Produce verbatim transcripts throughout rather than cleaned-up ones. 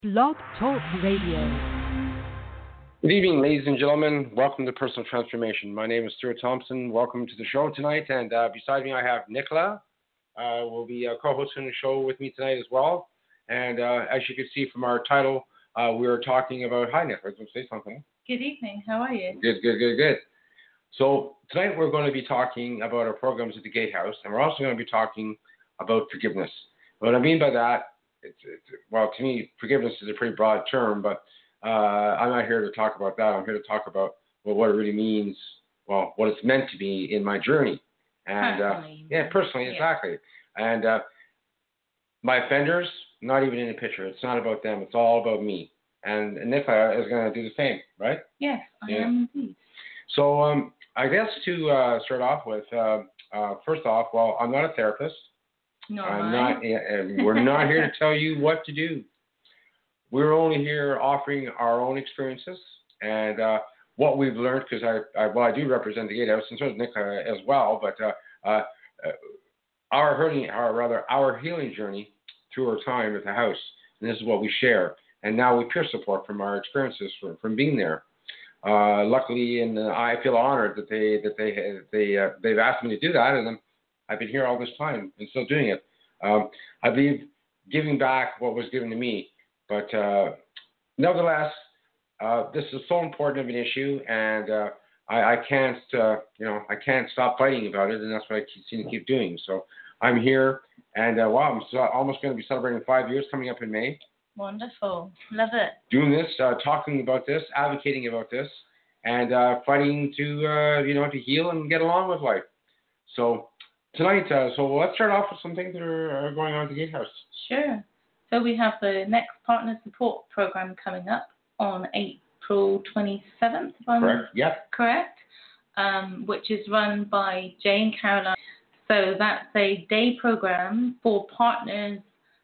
Blog Talk Radio. Good evening, ladies and gentlemen. Welcome to Personal Transformation. My name is Stuart Thompson. Welcome to the show tonight. And uh, beside me, I have Nicola. Uh, will be uh, co-hosting the show with me tonight as well. And uh, as you can see from our title, uh, we are talking about. Hi, Nicola. I was going to say something. Good evening. How are you? Good, good, good, good. So tonight we're going to be talking about our programs at the Gatehouse, and we're also going to be talking about forgiveness. What I mean by that, it's, it's, well, to me, forgiveness is a pretty broad term, but uh, I'm not here to talk about that. I'm here to talk about well, what it really means, well, what it's meant to be in my journey. And personally. Uh, yeah, personally, yeah. exactly. And uh, my offenders, not even in the picture. It's not about them. It's all about me. And Nicola is going to do the same, right? Yes, I yeah. am indeed. So um, I guess to uh, start off with, uh, uh, first off, well, I'm not a therapist. No, I'm not. Uh, we're not here to tell you what to do. We're only here offering our own experiences and uh, what we've learned. Because I, I, well, I do represent the Gatehouse, and so does Nicola as well. But uh, uh, our healing, or rather, our healing journey through our time at the house, and this is what we share. And now we peer support from our experiences from, from being there. Uh, luckily, and uh, I feel honored that they that they they uh, they've asked me to do that, and I'm, I've been here all this time and still doing it. Um, I believe giving back what was given to me, but uh, nevertheless, uh, this is so important of an issue, and uh, I, I can't uh, you know I can't stop fighting about it, and that's what I seem to keep doing. So I'm here, and uh, wow, I'm so, almost going to be celebrating five years coming up in May. Wonderful. Love it. Doing this, uh, talking about this, advocating about this, and uh, fighting to, uh, you know, to heal and get along with life. So tonight, uh, so let's start off with some things that are, are going on at the Gatehouse. Sure. So we have the next partner support program coming up on April twenty-seventh, if I'm correct. Yep. correct, um, which is run by Jane Caroline. So that's a day program for partners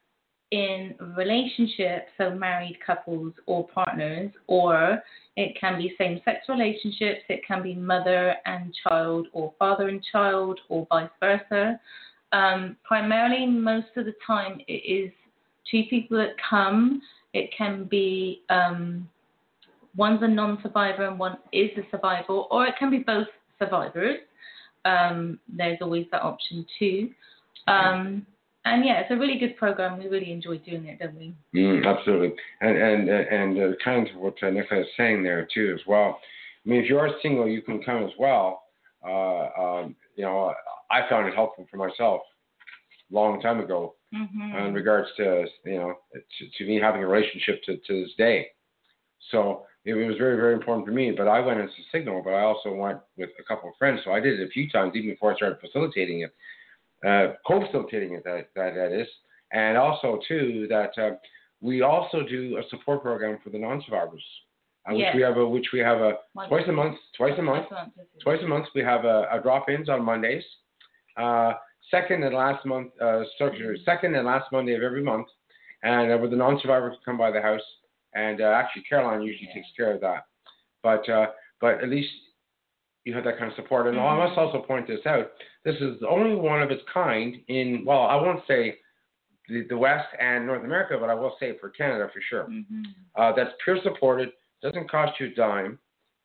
in relationships, so married couples or partners, or it can be same-sex relationships, it can be mother and child or father and child or vice versa. Um, primarily, most of the time, it is two people that come. It can be um, one's a non-survivor and one is a survivor, or it can be both survivors. Um, there's always that option too. Um, And yeah, it's a really good program. We really enjoy doing it, don't we? Mm, absolutely. And and and uh, kind of what uh, Nicola is saying there too as well. I mean, if you are single, you can come as well. Uh, um, you know, I found it helpful for myself a long time ago mm-hmm. in regards to you know to, to me having a relationship to, to this day. So it was very very important for me. But I went as a signal, but I also went with a couple of friends. So I did it a few times even before I started facilitating it. Uh, co-facilitating it, that, that that is, and also too that uh, we also do a support program for the non-survivors, uh, yes. which we have a which we have a Monday. twice a month, twice a month, twice a month. We have a, a drop-ins on Mondays, uh, second and last month, uh, sorry, second and last Monday of every month, and uh, where the non-survivors come by the house, and uh, actually Caroline usually yeah. takes care of that, but uh, but at least you have that kind of support. And mm-hmm. I must also point this out. This is only one of its kind in, well, I won't say the, the West and North America, but I will say for Canada for sure. Mm-hmm. Uh, that's peer supported, doesn't cost you a dime.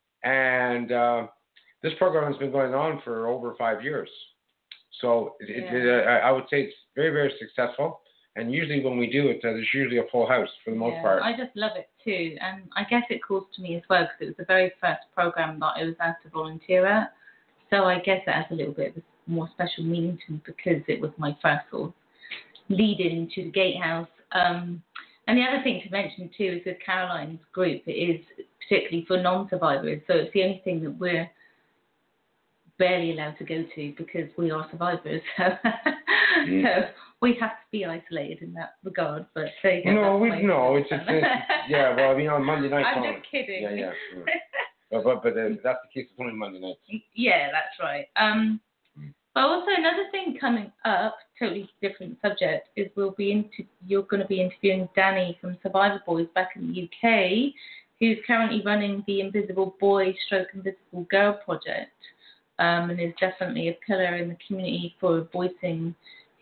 And uh, this program has been going on for over five years. So it, yeah. it, it, I would say it's very, very successful. And usually when we do it, uh, there's usually a full house for the most yeah, part. I just love it too. And I guess it calls to me as well because it was the very first program that I was asked to volunteer at. So I guess it has a little bit of a more special meaning to me because it was my first sort of lead into the Gatehouse. Um, and the other thing to mention too is with Caroline's group, it is particularly for non-survivors. So it's the only thing that we're barely allowed to go to because we are survivors. So, mm. so we have to be isolated in that regard. But there you go. No, we no, it's, it's, it's yeah. Well, I mean on Monday night. I'm on, just kidding. Yeah, yeah. yeah. but but, but uh, that's the case. It's only Monday nights. Yeah, that's right. Um, mm. But also another thing coming up, totally different subject, is we'll be into you're going to be interviewing Danny from Survivor Boys back in the U K, who's currently running the Invisible Boy Stroke Invisible Girl project. Um, and is definitely a pillar in the community for voicing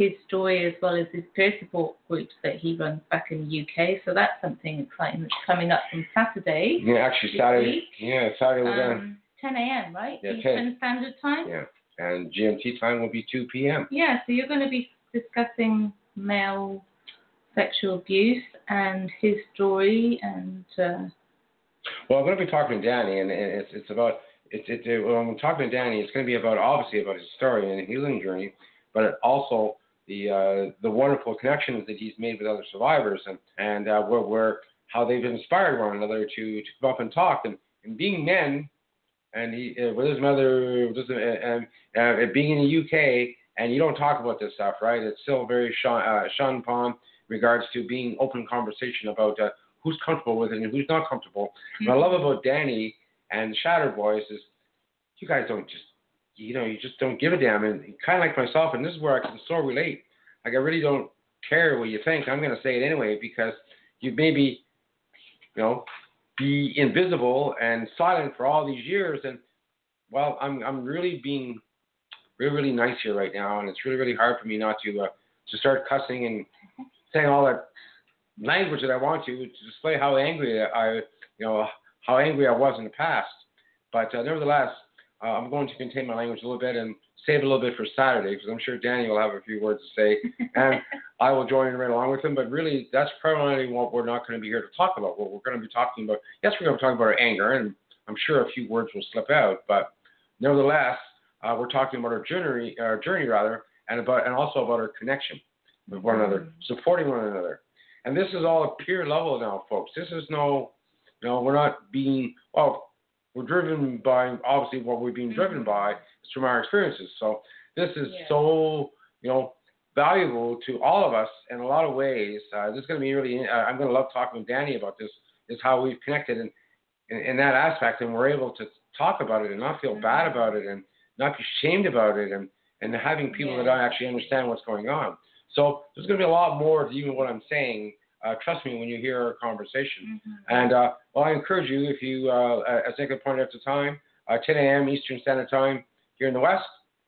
his story as well as his peer support groups that he runs back in the U K. So that's something exciting that's coming up on Saturday. Yeah, actually Saturday. Week. Yeah, Saturday we're going. Um, ten a.m. right? Yeah, Eastern ten. Standard Time. Yeah, and G M T time will be two p.m. Yeah, so you're going to be discussing male sexual abuse and his story and. Uh, well, I'm going to be talking to Danny, and it's it's about it's it's it, when I'm talking to Danny, it's going to be about obviously about his story and healing journey, but also the uh, the wonderful connections that he's made with other survivors and and uh, where where how they've inspired one another to to come up and talk and, and being men, and he uh, with his mother with his, uh, um, uh, being in the U K, and you don't talk about this stuff, right? It's still very Sean uh, Sean Palm in regards to being open conversation about uh, who's comfortable with it and who's not comfortable. Mm-hmm. What I love about Danny and Shattered Boys is you guys don't just you know you just don't give a damn, and kind of like myself, and this is where I can so relate. Like I really don't care what you think. I'm going to say it anyway because you maybe you know be invisible and silent for all these years, and well, I'm I'm really being really really nice here right now, and it's really really hard for me not to uh, to start cussing and saying all that language that I want to to display how angry I you know how angry I was in the past. But uh, nevertheless, uh, I'm going to contain my language a little bit and save a little bit for Saturday because I'm sure Danny will have a few words to say, and I will join in right along with him. But really, that's primarily what we're not going to be here to talk about. What we're going to be talking about, yes, we're going to be talking about our anger, and I'm sure a few words will slip out. But nevertheless, uh, we're talking about our journey, our journey rather, and about and also about our connection with one another, supporting one another. And this is all at peer level now, folks. This is no, you know, we're not being well. We're driven by, obviously, what we're being driven by is from our experiences. So this is yeah. so, you know, valuable to all of us in a lot of ways. Uh, this is going to be really, uh, I'm going to love talking with Danny about this, is how we've connected in, in, in that aspect, and we're able to talk about it and not feel mm-hmm. bad about it and not be shamed about it, and, and having people yeah. that actually understand what's going on. So there's going to be a lot more to even what I'm saying. Uh, trust me when you hear our conversation. Mm-hmm. And uh, well, I encourage you, if you, uh, as Nick pointed out at the time, uh, ten a.m. Eastern Standard Time here in the West,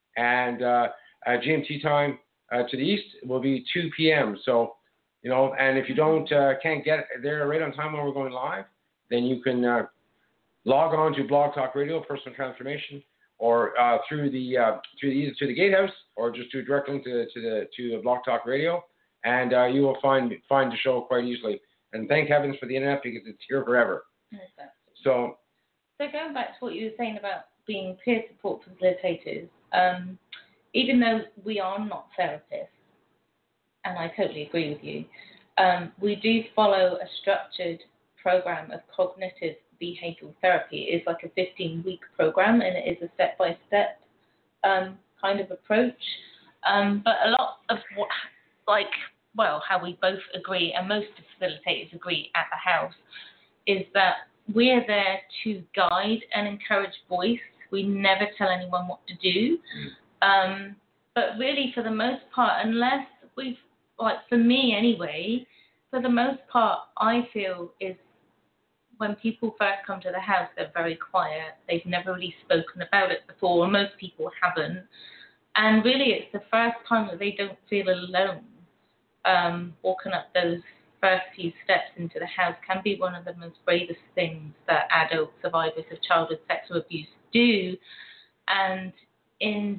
and uh, at G M T time uh, to the East will be two p.m. So, you know, and if you don't uh, can't get there right on time when we're going live, then you can uh, log on to Blog Talk Radio, Personal Transformation, or uh, through the uh, through the, either to the Gatehouse or just do a direct link to to the to the Blog Talk Radio. And uh, you will find find the show quite easily. And thank heavens for the internet because it's here forever. Exactly. So, so going back to what you were saying about being peer support facilitators, um, even though we are not therapists, and I totally agree with you, um, we do follow a structured program of cognitive behavioral therapy. It is like a fifteen-week program, and it is a step-by-step um, kind of approach. Um, but a lot of what, like, well, how we both agree, and most facilitators agree at the house, is that we're there to guide and encourage voice. We never tell anyone what to do. Um, but really, for the most part, unless we've, like for me anyway, for the most part, I feel is when people first come to the house, they're very quiet. They've never really spoken about it before, or most people haven't. And really, it's the first time that they don't feel alone. Um, walking up those first few steps into the house can be one of the most bravest things that adult survivors of childhood sexual abuse do. And in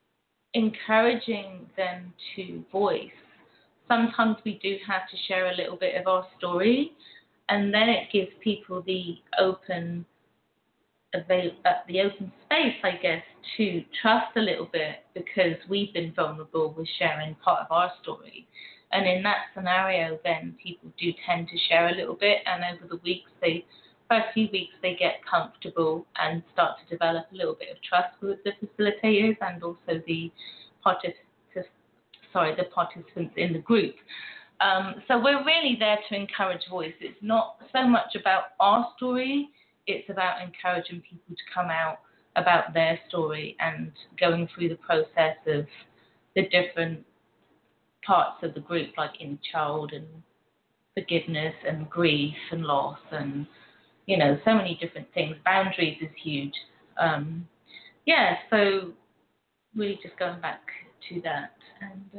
encouraging them to voice, sometimes we do have to share a little bit of our story, and then it gives people the open avail- uh, the open space, I guess, to trust a little bit because we've been vulnerable with sharing part of our story. And in that scenario, then people do tend to share a little bit, and over the weeks, they, first few weeks, they get comfortable and start to develop a little bit of trust with the facilitators and also the participants, sorry, the participants in the group. Um, so we're really there to encourage voice. It's not so much about our story; it's about encouraging people to come out about their story and going through the process of the different parts of the group, like inner child and forgiveness and grief and loss and, you know, so many different things. Boundaries is huge. Um, yeah, so really just going back to that. And uh,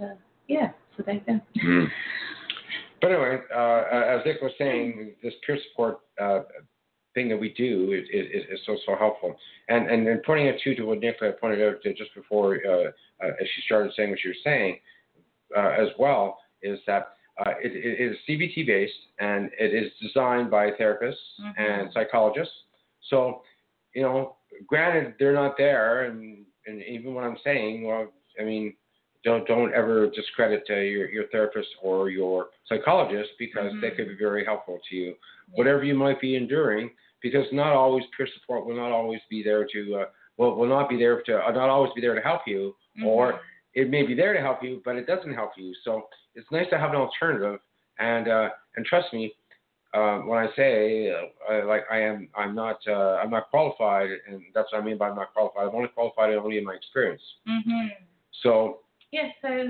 yeah, so there you go. Mm. But anyway, uh, as Nick was saying, this peer support uh, thing that we do is, is, is so, so helpful. And, and and pointing it too to what Nick pointed out just before uh, uh, as she started saying what she was saying uh, as well, is that uh, it, it is C B T based and it is designed by therapists mm-hmm. and psychologists. So, you know, granted, they're not there, and, and even what I'm saying, well, I mean, don't don't ever discredit uh, your, your therapist or your psychologist because mm-hmm. they could be very helpful to you, yeah. whatever you might be enduring, because not always peer support will not always be there to, uh, will, will not be there to, uh, not always be there to help you, mm-hmm. or it may be there to help you, but it doesn't help you. So it's nice to have an alternative, and uh, and trust me, uh, when I say uh, I, like I am, I'm not, uh, I'm not qualified, and that's what I mean by I'm not qualified. I'm only qualified only in my experience. Mm-hmm. So. Yeah. So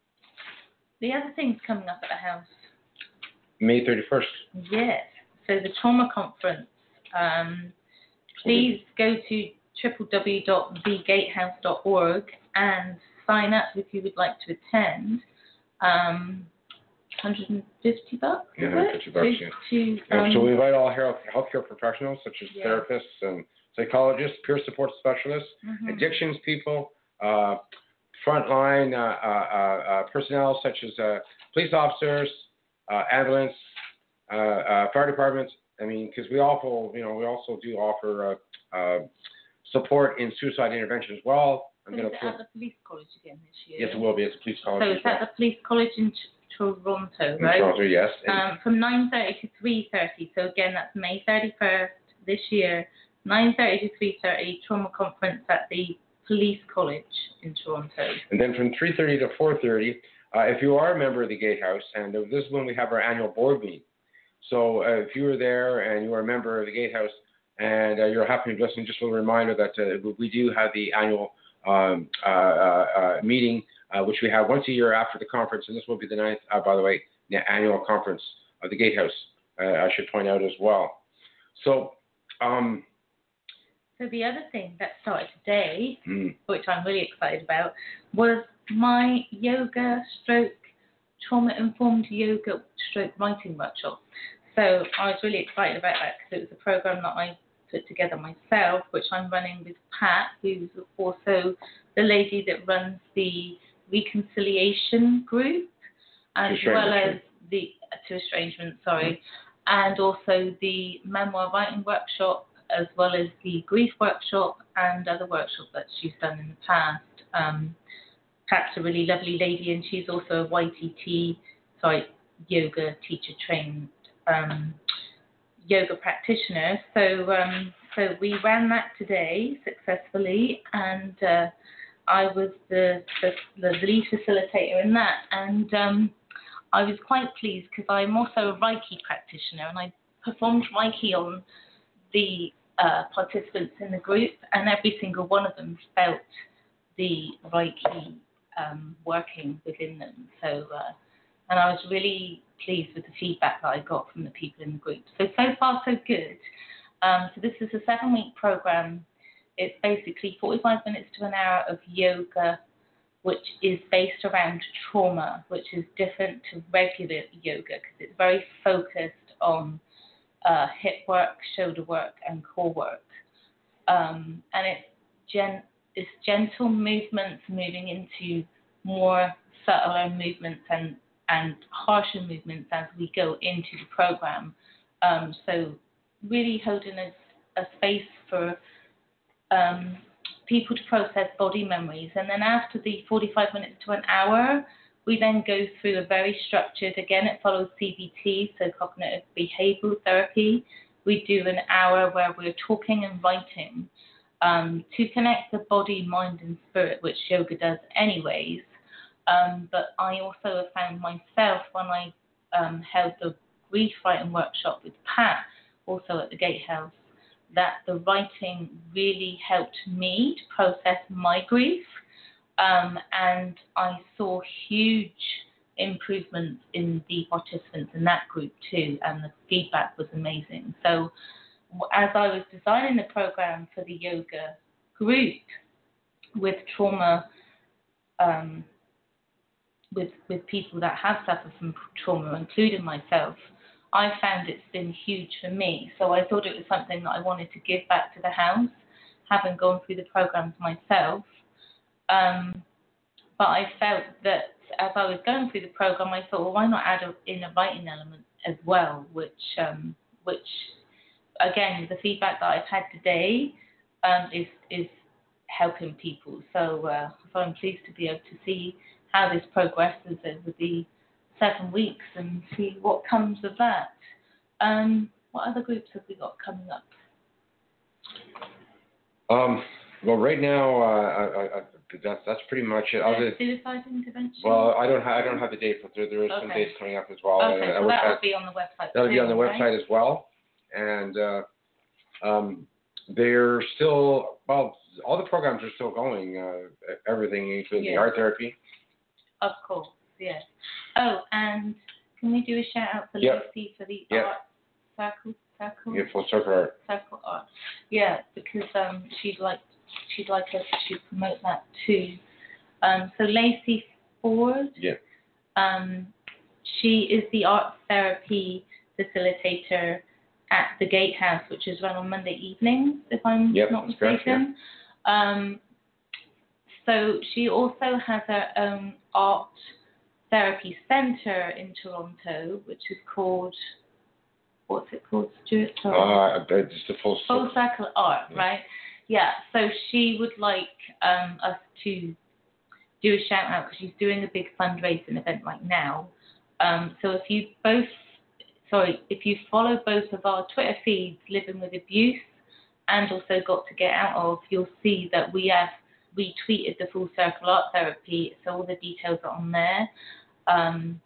the other things coming up at the house. May thirty-first. Yes. So the trauma conference. Um, please go to w w w dot the gatehouse dot org and sign up if you would like to attend. Um, one hundred fifty bucks. Yeah, one hundred fifty bucks. To, yeah. To, um, yeah. So we invite all health healthcare professionals such as yeah. therapists and psychologists, peer support specialists, mm-hmm. addictions people, uh, frontline uh, uh, uh, personnel such as uh, police officers, uh, ambulance, uh, uh, fire departments. I mean, because we also, you know, we also do offer uh, uh, support in suicide intervention as well. I'm so going is to it at the police college again this year? Yes, it will be. It's a police college. So it's well. at the police college in Toronto, in right? Toronto, yes. Um, from nine thirty to three thirty. So again, that's May thirty-first this year. nine thirty to three thirty, trauma conference at the police college in Toronto. And then from three thirty to four thirty, uh, if you are a member of the Gatehouse, and this is when we have our annual board meeting. So uh, if you were there and you are a member of the Gatehouse and uh, you're happy to listen, just a reminder that uh, we do have the annual um, uh, uh, uh, meeting, uh, which we have once a year after the conference, and this will be the ninth, uh, by the way, the annual conference of the Gatehouse, uh, I should point out as well. So, um, so the other thing that started today, mm. which I'm really excited about, was my yoga stroke trauma-informed yoga stroke writing workshop. So I was really excited about that because it was a program that I put together myself, which I'm running with Pat, who's also the lady that runs the reconciliation group, as well as the to estrangement, sorry, mm-hmm. and also the memoir writing workshop, as well as the grief workshop and other workshops that she's done in the past. Um, Pat's a really lovely lady, and she's also a Y T T, sorry, yoga teacher trained um, yoga practitioner. So, um, so we ran that today successfully, and uh, I was the, the the lead facilitator in that, and um, I was quite pleased because I'm also a Reiki practitioner, and I performed Reiki on the uh, participants in the group, and every single one of them felt the Reiki Um, working within them. So, uh, and I was really pleased with the feedback that I got from the people in the group. So, so far, so good. Um, so this is a seven-week program. It's basically forty-five minutes to an hour of yoga, which is based around trauma, which is different to regular yoga because it's very focused on uh, hip work, shoulder work, and core work. Um, and it's gen It's gentle movements moving into more subtler movements and, and harsher movements as we go into the program. Um, so really holding a, a space for um, people to process body memories. And then after the forty-five minutes to an hour, we then go through a very structured, again, it follows C B T, so cognitive behavioral therapy. We do an hour where we're talking and writing Um, to connect the body, mind, and spirit, which yoga does anyways. Um, but I also have found myself when I um, held the grief writing workshop with Pat, also at the Gatehouse, that the writing really helped me to process my grief. Um, and I saw huge improvements in the participants in that group too, and the feedback was amazing. So as I was designing the program for the yoga group with trauma um, with with people that have suffered from trauma, including myself, I found it's been huge for me. So I thought it was something that I wanted to give back to the house, having gone through the programs myself. Um, but I felt that as I was going through the program, I thought, well, why not add a, in a writing element as well, which, um, which again, the feedback that I've had today um, is is helping people. So, uh, so I'm pleased to be able to see how this progresses over the seven weeks and see what comes of that. Um, what other groups have we got coming up? Um, well, right now, uh, I, I, that's that's pretty much it. Uh, suicide intervention? Well, I don't have I don't have the date, but there there is okay. some dates coming up as well. Okay, uh, so that will be on the website. That'll too, be on the right? website as well, and uh, um, they're still well. All the programs are still going. Uh, everything, including yeah. the art therapy. Of course, yes. Oh, and can we do a shout out for yep. Lucy for the yep. art circle? Circle? Yeah, full circle art. Circle art. Yeah, because um, she'd like she'd like us to promote that too. Um, so Lacey Ford. Yeah. Um, she is the art therapy facilitator at the Gatehouse, which is run on Monday evenings, if I'm yep, not mistaken. Correct, yeah. Um, so she also has her own art therapy centre in Toronto, which is called, what's it called, Stuart? Uh, it's the full circle. Full Circle Art, yeah. right? Yeah, so she would like um, us to do a shout out because she's doing a big fundraising event right now. Um, so if you both, sorry, if you follow both of our Twitter feeds, Living with Abuse and also Got to Get Out of, you'll see that we have retweeted the Full Circle Art Therapy, so all the details are on there. Um,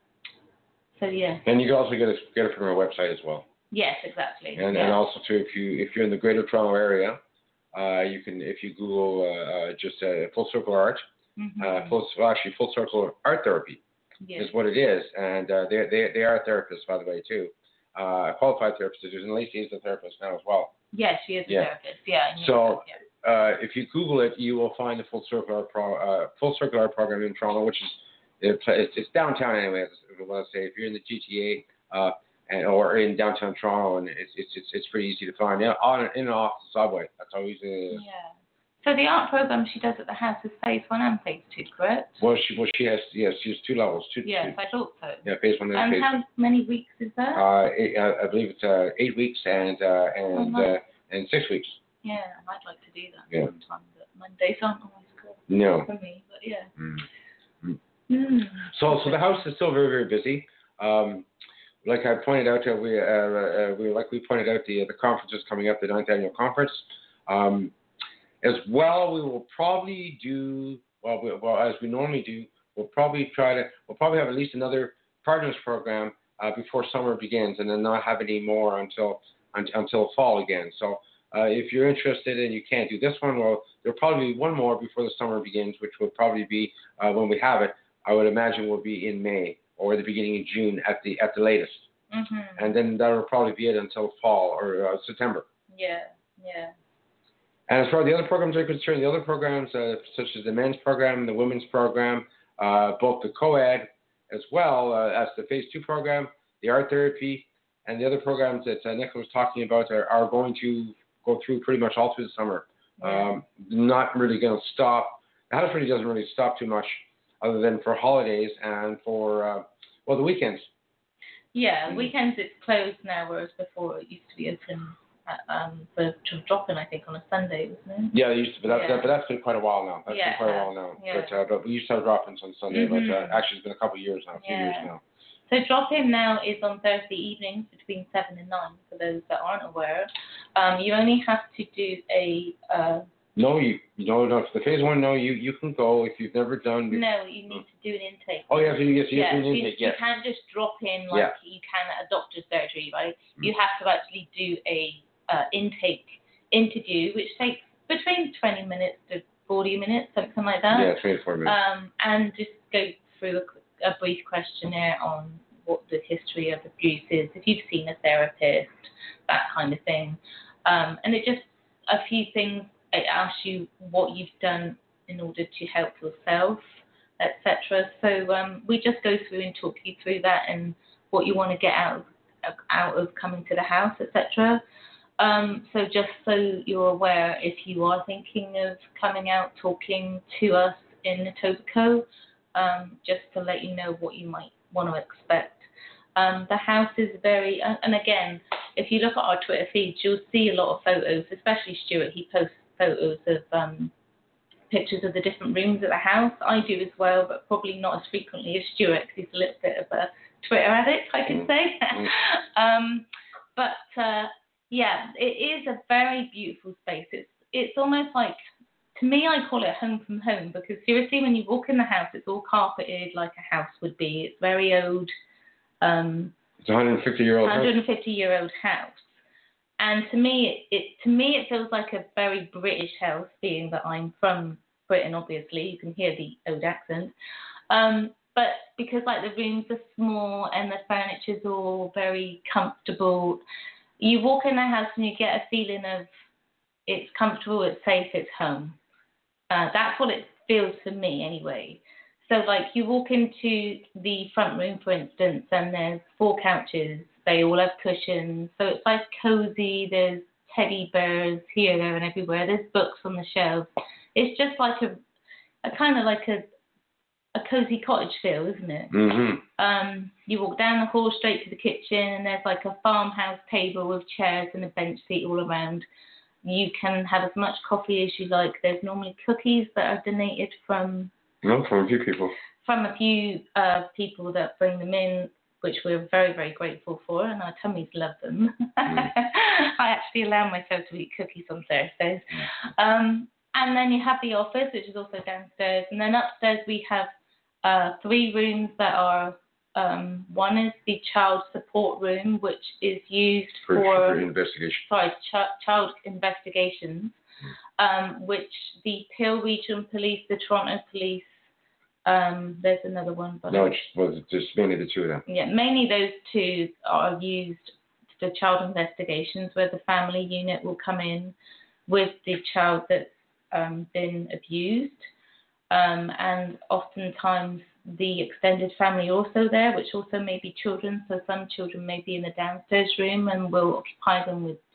so yeah. And you can also get it get it from our website as well. Yes, exactly. And yeah. and also too, if you if you're in the Greater Toronto area, uh, you can if you Google uh, uh, just uh, Full Circle Art, mm-hmm. uh, full well, actually Full Circle Art Therapy yes. is what it is, and uh, they they they are therapists, by the way, too. Uh, qualified therapists, and Lacey is a therapist now as well. Yes, she is a yeah. therapist. Yeah. So. Yeah. Uh, if you Google it, you will find the Full Circle Art pro, uh, Full Circle Art program in Toronto, which is it's, it's downtown anyway. Let's say if you're in the G T A uh, and or in downtown Toronto, and it's it's it's, it's pretty easy to find. Yeah, on in and off the subway. That's how easy it is. Yeah. So the art program she does at the house is phase one and phase two, correct? Well, she well she has yes she has two levels. Two. Yes, two. I thought so. Yeah, phase one and, and phase how two. many weeks is that? Uh, eight, uh, I believe it's uh, eight weeks and uh, and oh, nice. uh, and six weeks. Yeah, I'd like to do that yeah. sometime, but Mondays aren't always good no. for me, but yeah. Mm. Mm. Mm. So, so the house is still very, very busy. Um, like I pointed out, uh, we, uh, uh, we, like we pointed out, the the conference is coming up, the ninth annual conference. Um, as well, we will probably do well, we, well as we normally do. We'll probably try to, we'll probably have at least another partners program uh, before summer begins, and then not have any more until un, until fall again. So. Uh, if you're interested and you can't do this one, well, there'll probably be one more before the summer begins, which will probably be uh, when we have it. I would imagine will be in May or the beginning of June at the at the latest, mm-hmm. and then that will probably be it until fall or uh, September. Yeah, yeah. And as far as the other programs are concerned, the other programs uh, such as the men's program, the women's program, uh, both the co-ed as well uh, as the phase two program, the art therapy, and the other programs that uh, Nick was talking about are, are going to go through pretty much all through the summer. Yeah. Um, not really going to stop. The house really doesn't really stop too much other than for holidays and for, uh, well, the weekends. Yeah, mm-hmm. weekends it's closed now, whereas before it used to be open at, um, for drop-in, I think, on a Sunday, wasn't it? Yeah, it used to, but, that, yeah. that, but that's been quite a while now. That's yeah, been quite a while now. Yeah. But, uh, but we used to have drop-ins on Sunday, mm-hmm. but uh, actually it's been a couple of years now, a few yeah. years now. So drop-in now is on Thursday evenings between seven and nine, for those that aren't aware. Um, you only have to do a... Uh, no, you, you no, no, for the phase one, no, you, you can go if you've never done... No, you need to do an intake. Oh, yeah, so you, yes, you yeah, have to do an you, intake, you yes. can't just drop in like yeah. you can at a doctor's surgery, right? Mm. You have to actually do a uh, intake interview, which takes between twenty minutes to forty minutes, something like that. Yeah, twenty to forty minutes. Um, and just go through a, a brief questionnaire on what the history of abuse is, if you've seen a therapist, that kind of thing. Um, and it just, a few things, it asks you what you've done in order to help yourself. et cetera. So um, we just go through and talk you through that and what you want to get out of, out of coming to the house, et cetera. Um, so just so you're aware, if you are thinking of coming out, talking to us in Etobicoke, um, just to let you know what you might want to expect. Um, the house is very, and again, if you look at our Twitter feeds, you'll see a lot of photos, especially Stuart. He posts photos of um, pictures of the different rooms of the house. I do as well, but probably not as frequently as Stuart, because he's a little bit of a Twitter addict, I could say. um, but uh, yeah, it is a very beautiful space. It's it's almost like, to me, I call it home from home, because seriously, when you walk in the house, it's all carpeted like a house would be. It's very old. Um, it's a one hundred fifty year old one hundred fifty year old house. And to me, it, it to me it feels like a very British house, being that I'm from Britain. Obviously, you can hear the old accent. Um, but because like the rooms are small and the furniture's all very comfortable, you walk in the house and you get a feeling of it's comfortable, it's safe, it's home. Uh, that's what it feels for me anyway. So like you walk into the front room, for instance, and there's four couches. They all have cushions. So it's like cozy. There's teddy bears here, there, and everywhere. There's books on the shelves. It's just like a, a kind of like a, a cozy cottage feel, isn't it? Mm-hmm. Um, you walk down the hall straight to the kitchen, and there's like a farmhouse table with chairs and a bench seat all around. You can have as much coffee as you like. There's normally cookies that are donated from... No, from a few people. From a few uh, people that bring them in, which we're very, very grateful for, and our tummies love them. Mm. I actually allow myself to eat cookies on Thursdays. Um, and then you have the office, which is also downstairs. And then upstairs we have uh, three rooms that are, um, one is the child support room, which is used for, for, for investigation. Sorry, ch- child investigations, mm. um, which the Peel Region Police, the Toronto Police, Um, there's another one, but no, it's, well, it's just mainly the two of them. Yeah, mainly those two are used for child investigations, where the family unit will come in with the child that's um, been abused, um, and oftentimes the extended family are also there, which also may be children. So some children may be in the downstairs room, and we'll occupy them with,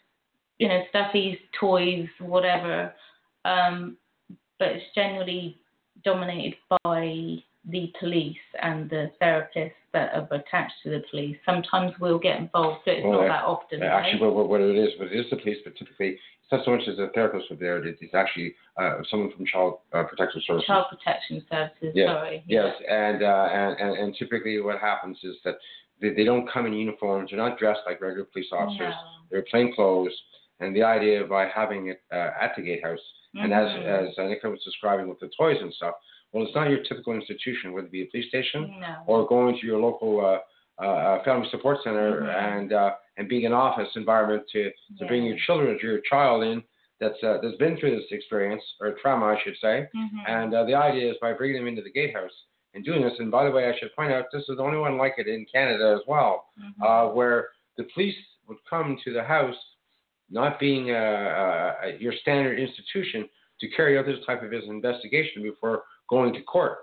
you know, stuffies, toys, whatever. Um, but it's generally dominated by the police and the therapists that are attached to the police. Sometimes we'll get involved, but it's well, not uh, that often. Uh, right? actually, what, what it is, what it is the police, but typically it's not so much as a therapist with there. It's actually uh, someone from Child uh, Protection Services. Child Protection Services. Yes. Sorry. Yes, yeah. and, uh, and and and typically what happens is that they, they don't come in uniforms. They're not dressed like regular police officers. No. They're plain clothes. And the idea by having it uh, at the gatehouse, mm-hmm. and as as Nicola was describing with the toys and stuff. Well, it's not your typical institution, whether it be a police station no. or going to your local uh, uh, family support center mm-hmm. and uh, and being an office environment to, to yeah. bring your children or your child in that's uh, that's been through this experience or trauma, I should say. Mm-hmm. And uh, the idea is by bringing them into the gatehouse and doing this. And by the way, I should point out this is the only one like it in Canada as well, mm-hmm. uh, where the police would come to the house, not being a, a, your standard institution, to carry out this type of investigation before going to court.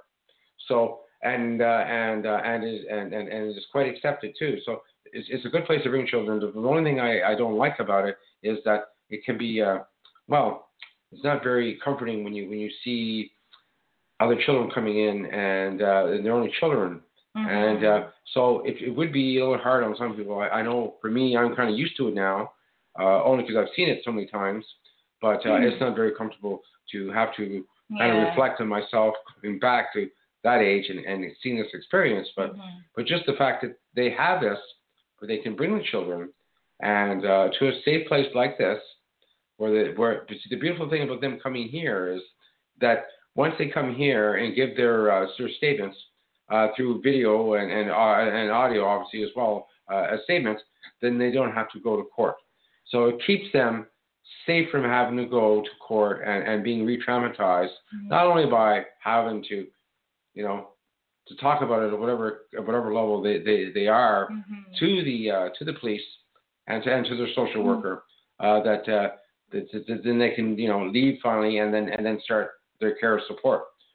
So and uh, and uh, and is and, and and it is quite accepted too. So it's it's a good place to bring children. The only thing I, I don't like about it is that it can be uh, well, it's not very comforting when you when you see other children coming in and, uh, and they're only children. Mm-hmm. And uh, so it, it would be a little hard on some people. I, I know for me, I'm kind of used to it now, uh, only because I've seen it so many times. But uh, mm-hmm. it's not very comfortable to have to kind yeah. of reflect on myself going back to that age and, and seeing this experience. But mm-hmm. but just the fact that they have this, where they can bring the children and uh, to a safe place like this, where the where the beautiful thing about them coming here is that once they come here and give their uh, their statements uh, through video and and, uh, and audio, obviously as well uh, as statements, then they don't have to go to court. So it keeps them safe from having to go to court and, and being re-traumatized, mm-hmm. not only by having to, you know, to talk about it at whatever at whatever level they, they, they are mm-hmm. to the uh, to the police and to and to their social mm-hmm. worker, uh, that, uh, that, that, that then they can, you know, leave finally and then and then start their care of support.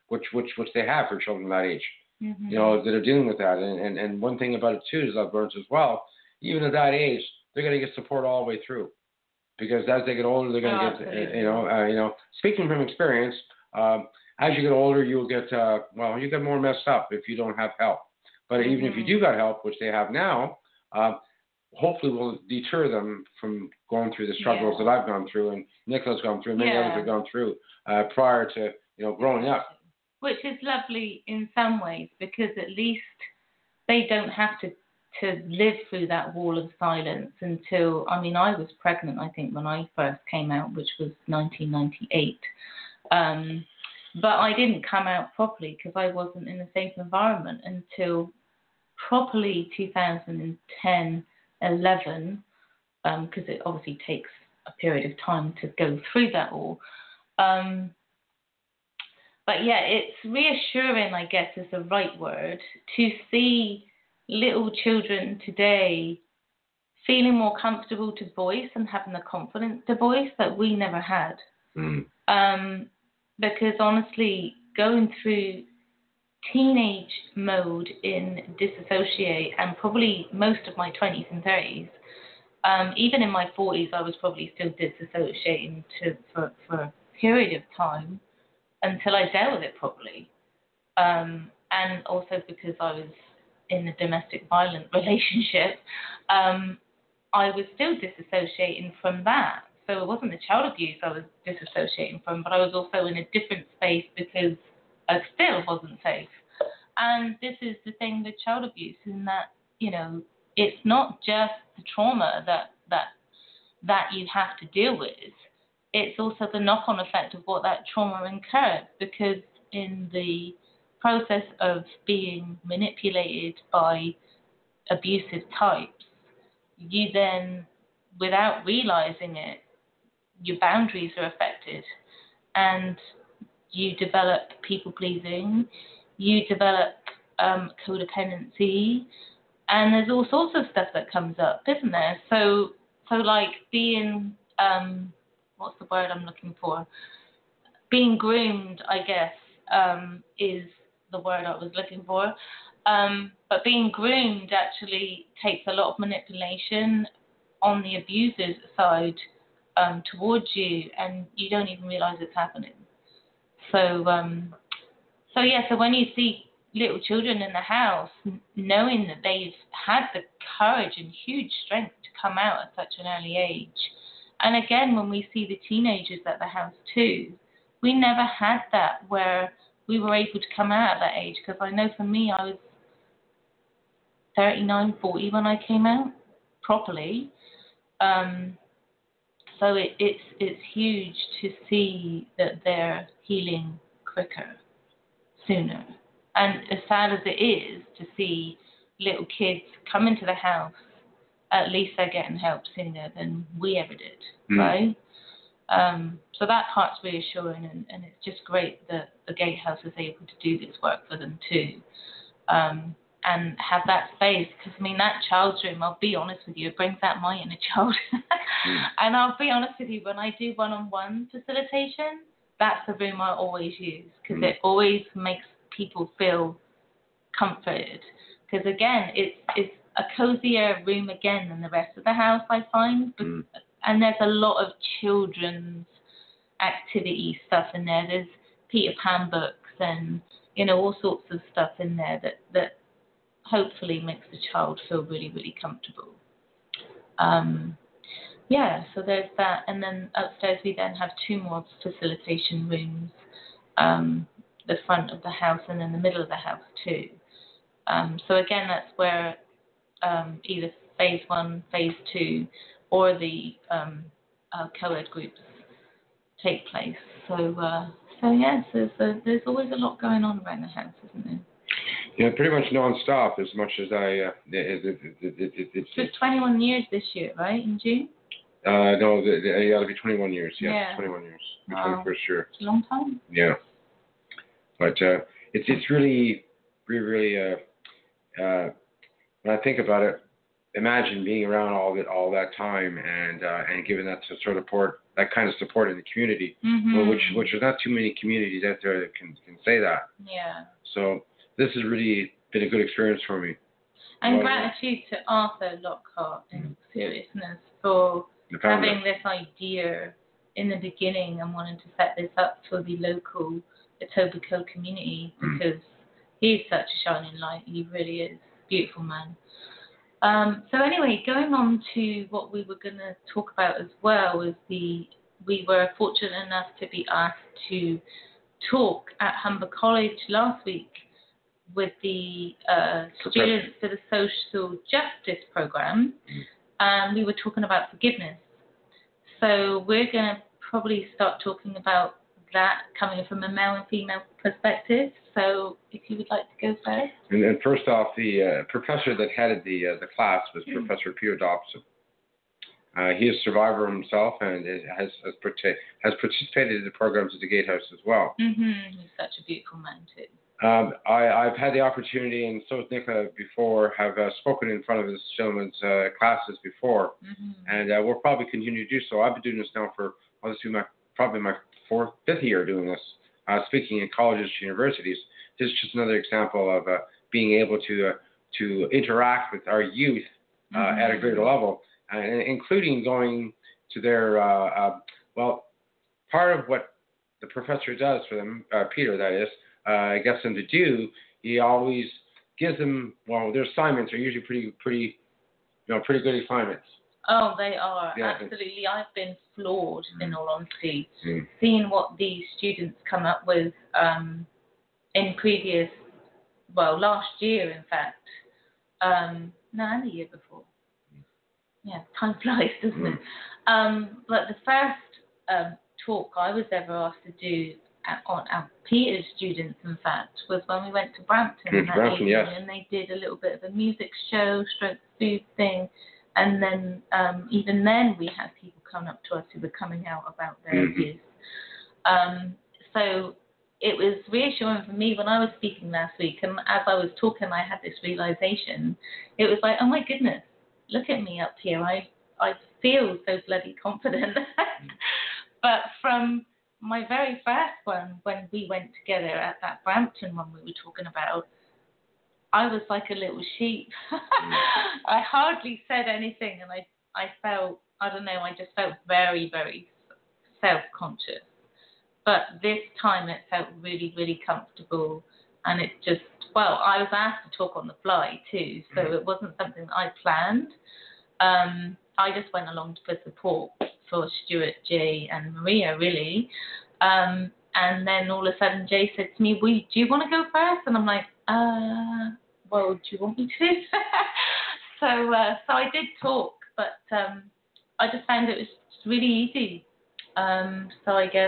which which which they have for children that age. Mm-hmm. You know, that are dealing with that. And, and and one thing about it too is I've learned as well, even at that age, they're going to get support all the way through, because as they get older, they're going to oh, get absolutely. uh, you know uh, you know speaking from experience. Um, as you get older, you'll get uh, well, you get more messed up if you don't have help. But Mm-hmm. even if you do got help, which they have now, uh, hopefully will deter them from going through the struggles yeah. that I've gone through and Nicola's gone through, and many yeah. others have gone through uh, prior to you know growing up. Which is lovely in some ways, because at least they don't have to, to live through that wall of silence until, I mean, I was pregnant, I think, when I first came out, which was nineteen ninety-eight. Um, but I didn't come out properly because I wasn't in a safe environment until properly two thousand ten, eleven, because um, it obviously takes a period of time to go through that all. Um, But yeah, it's reassuring, I guess is the right word, to see little children today feeling more comfortable to voice and having the confidence to voice that we never had. Mm. Um, because honestly, going through teenage mode in disassociate, and probably most of my twenties and thirties, um, even in my forties, I was probably still disassociating to, for, for a period of time, until I dealt with it properly. Um, and also because I was in a domestic violent relationship, um, I was still disassociating from that. So it wasn't the child abuse I was disassociating from, but I was also in a different space because I still wasn't safe. And this is the thing with child abuse, in that, you know, it's not just the trauma that that that you have to deal with. It's also the knock-on effect of what that trauma incurred, because in the process of being manipulated by abusive types, you then, without realizing it, your boundaries are affected, and you develop people-pleasing, you develop um, codependency, and there's all sorts of stuff that comes up, isn't there? So, so like being... Um, what's the word I'm looking for? Being groomed, I guess, um, is the word I was looking for. Um, but being groomed actually takes a lot of manipulation on the abuser's side um, towards you, and you don't even realize it's happening. So, um, so yeah, so when you see little children in the house, knowing that they've had the courage and huge strength to come out at such an early age. And again, when we see the teenagers at the house too, we never had that where we were able to come out at that age. Because I know for me, I was thirty-nine, forty when I came out properly. Um, so it, it's it's huge to see that they're healing quicker, sooner. And as sad as it is to see little kids come into the house, at least they're getting help sooner than we ever did, mm. right? Um, so that part's reassuring, and, and it's just great that the Gatehouse is able to do this work for them too, um, and have that space. Because, I mean, that child's room, I'll be honest with you, it brings out my inner child. mm. And I'll be honest with you, when I do one-on-one facilitation, that's the room I always use, because mm. it always makes people feel comforted. Because, again, it's it's a cozier room again than the rest of the house, I find. But, mm. And there's a lot of children's activity stuff in there. There's Peter Pan books and, you know, all sorts of stuff in there that, that hopefully makes the child feel really, really comfortable. Um, yeah, so there's that. And then upstairs we then have two more facilitation rooms, um, the front of the house and in the middle of the house too. Um, so again, that's where um, either phase one, phase two, or the um, uh, co-ed groups take place. So, uh, so yes, there's a, there's always a lot going on around the house, isn't there? Yeah, pretty much non-stop. As much as I, uh, it, it, it, it, it, it's just twenty-one years this year, right? In June. Uh, no, the, the, yeah, it'll be twenty-one years. Yeah, yeah. twenty-one years. Wow. For sure. It's a long time. Yeah, but uh, it's it's really, really, really. Uh, uh, when I think about it, imagine being around all that all that time and uh, and giving that sort of support, that kind of support in the community, Mm-hmm. well, which which there's not too many communities out there that can can say that. Yeah. So this has really been a good experience for me. And well, gratitude to Arthur Lockhart, in seriousness, for having this idea in the beginning and wanting to set this up for the local Etobicoke community, because mm. he's such a shining light. He really is. Beautiful man. Um, so anyway, going on to what we were going to talk about as well was the, we were fortunate enough to be asked to talk at Humber College last week with the uh, students for the social justice program. And we were talking about forgiveness. So we're going to probably start talking about that coming from a male and female perspective. So if you would like to go first. And, and first off, the uh, professor that headed the uh, the class was mm. Professor Peter Dobson. Uh, he is a survivor himself and has has, partic- has participated in the programs at the Gatehouse as well. Mm-hmm. He's such a beautiful man too. Um, I, I've had the opportunity, and so has Nicola before, have uh, spoken in front of this gentleman's uh, classes before, mm-hmm. and uh, we'll probably continue to do so. I've been doing this now for, obviously, my probably my fourth, fifth year doing this, uh, speaking in colleges, universities. This is just another example of uh, being able to uh, to interact with our youth uh, mm-hmm. at a greater level, and including going to their, uh, uh, well, part of what the professor does for them, uh, Peter, that is, uh, gets them to do, he always gives them, well, their assignments are usually pretty, pretty, you know, pretty good assignments. Oh, they are, yeah. absolutely. I've been floored, mm. in all honesty, mm. seeing what these students come up with um, in previous, well, last year, in fact. Um, no, and the year before. Yeah, time flies, doesn't mm. it? Um, but the first um, talk I was ever asked to do at, on our Peter's students, in fact, was when we went to Brampton mm, that Brampton, evening, yes. and they did a little bit of a music show, stroke food thing, and then um, even then we had people come up to us who were coming out about their mm-hmm. abuse. Um, so it was reassuring for me when I was speaking last week, and as I was talking, I had this realization. It was like, oh my goodness, look at me up here. I I feel so bloody confident. But from my very first one, when we went together at that Brampton one we were talking about, I was like a little sheep. I hardly said anything, and I, I felt, I don't know, I just felt very, very self-conscious. But this time it felt really, really comfortable, and it just, well, I was asked to talk on the fly too, so it wasn't something that I planned. Um, I just went along for support for Stuart, Jay, and Maria, really. Um, and then all of a sudden Jay said to me, well, do you want to go first? And I'm like, uh, well, do you want me to? so uh, so I did talk, but um, I just found it was really easy. Um, so I guess,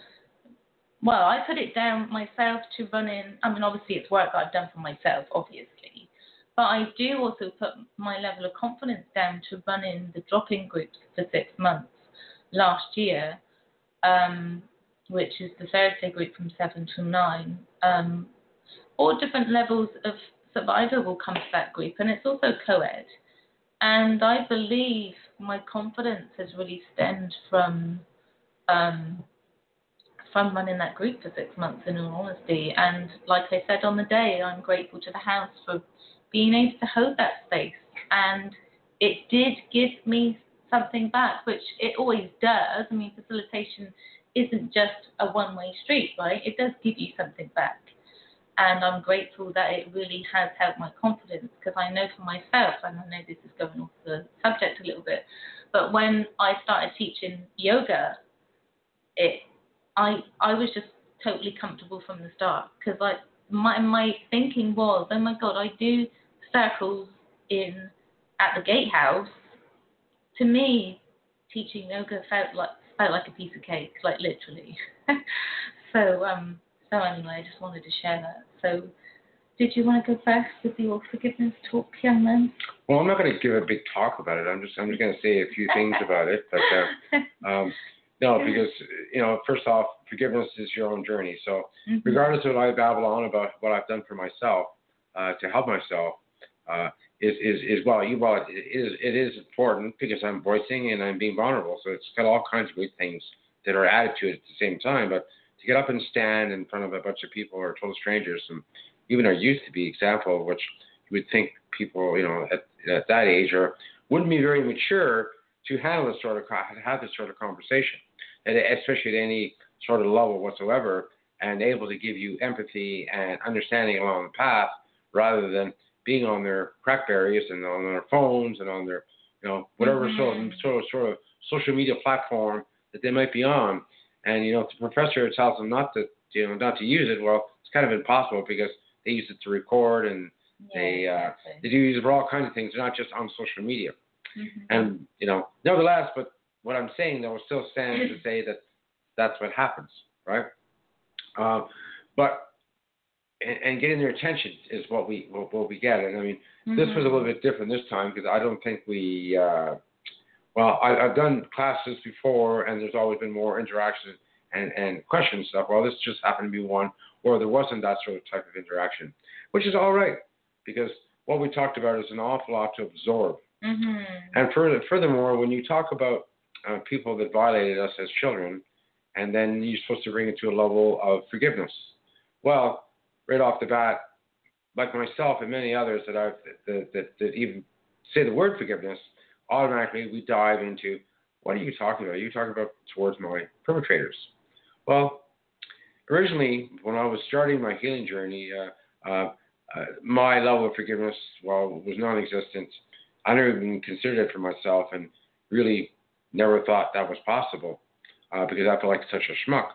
well, I put it down myself to run in. I mean, obviously it's work that I've done for myself, obviously. But I do also put my level of confidence down to run in the drop-in groups for six months last year, um, which is the Thursday group from seven to nine. Um, all different levels of survivor will come to that group, and it's also co-ed. And I believe my confidence has really stemmed from um, from running that group for six months, in all honesty. And like I said on the day, I'm grateful to the house for being able to hold that space. And it did give me something back, which it always does. I mean, facilitation isn't just a one-way street, right? It does give you something back. And I'm grateful that it really has helped my confidence, because I know for myself, and I know this is going off the subject a little bit, but when I started teaching yoga, it I I was just totally comfortable from the start, because I my my thinking was, oh my God, I do circles in at the Gatehouse. To me, teaching yoga felt like felt like a piece of cake, like literally. so um so anyway, I just wanted to share that. So, did you want to go first with your forgiveness talk, young man? Well, I'm not going to give a big talk about it. I'm just I'm just going to say a few things about it. But uh, um, no, because you know, first off, forgiveness is your own journey. So, mm-hmm. regardless of what I babble on about what I've done for myself uh, to help myself, uh, is, is, is well, you, well, it is, it is important because I'm voicing and I'm being vulnerable. So it's got all kinds of great things that are added to it at the same time. But to get up and stand in front of a bunch of people or total strangers, and even our youth to be example, which you would think people, you know, at, at that age are, wouldn't be very mature to handle this sort of, have this sort of conversation, and especially at any sort of level whatsoever, and able to give you empathy and understanding along the path rather than being on their crackberries and on their phones and on their, you know, whatever mm-hmm. sort, of, sort of social media platform that they might be on. And, you know, if the professor tells them not to, you know, not to use it, well, it's kind of impossible because they use it to record and yeah, they uh, exactly. they do use it for all kinds of things, not just on social media. Mm-hmm. And, you know, nevertheless, but what I'm saying, though, still stands to say that that's what happens, right? Uh, but And, and getting their attention is what we what, what we get. And I mean, mm-hmm. this was a little bit different this time because I don't think we. Uh, well, I, I've done classes before, and there's always been more interaction and and question stuff. Well, this just happened to be one, or there wasn't that sort of type of interaction, which is all right because what we talked about is an awful lot to absorb. Mm-hmm. And further, furthermore, when you talk about uh, people that violated us as children, and then you're supposed to bring it to a level of forgiveness. Well, right off the bat, like myself and many others that I've that, that, that even say the word forgiveness, automatically we dive into, what are you talking about? Are you talking about towards my perpetrators? Well, originally, when I was starting my healing journey, uh, uh, uh, my level of forgiveness, well, was non-existent. I never even considered it for myself and really never thought that was possible uh, because I felt like such a schmuck.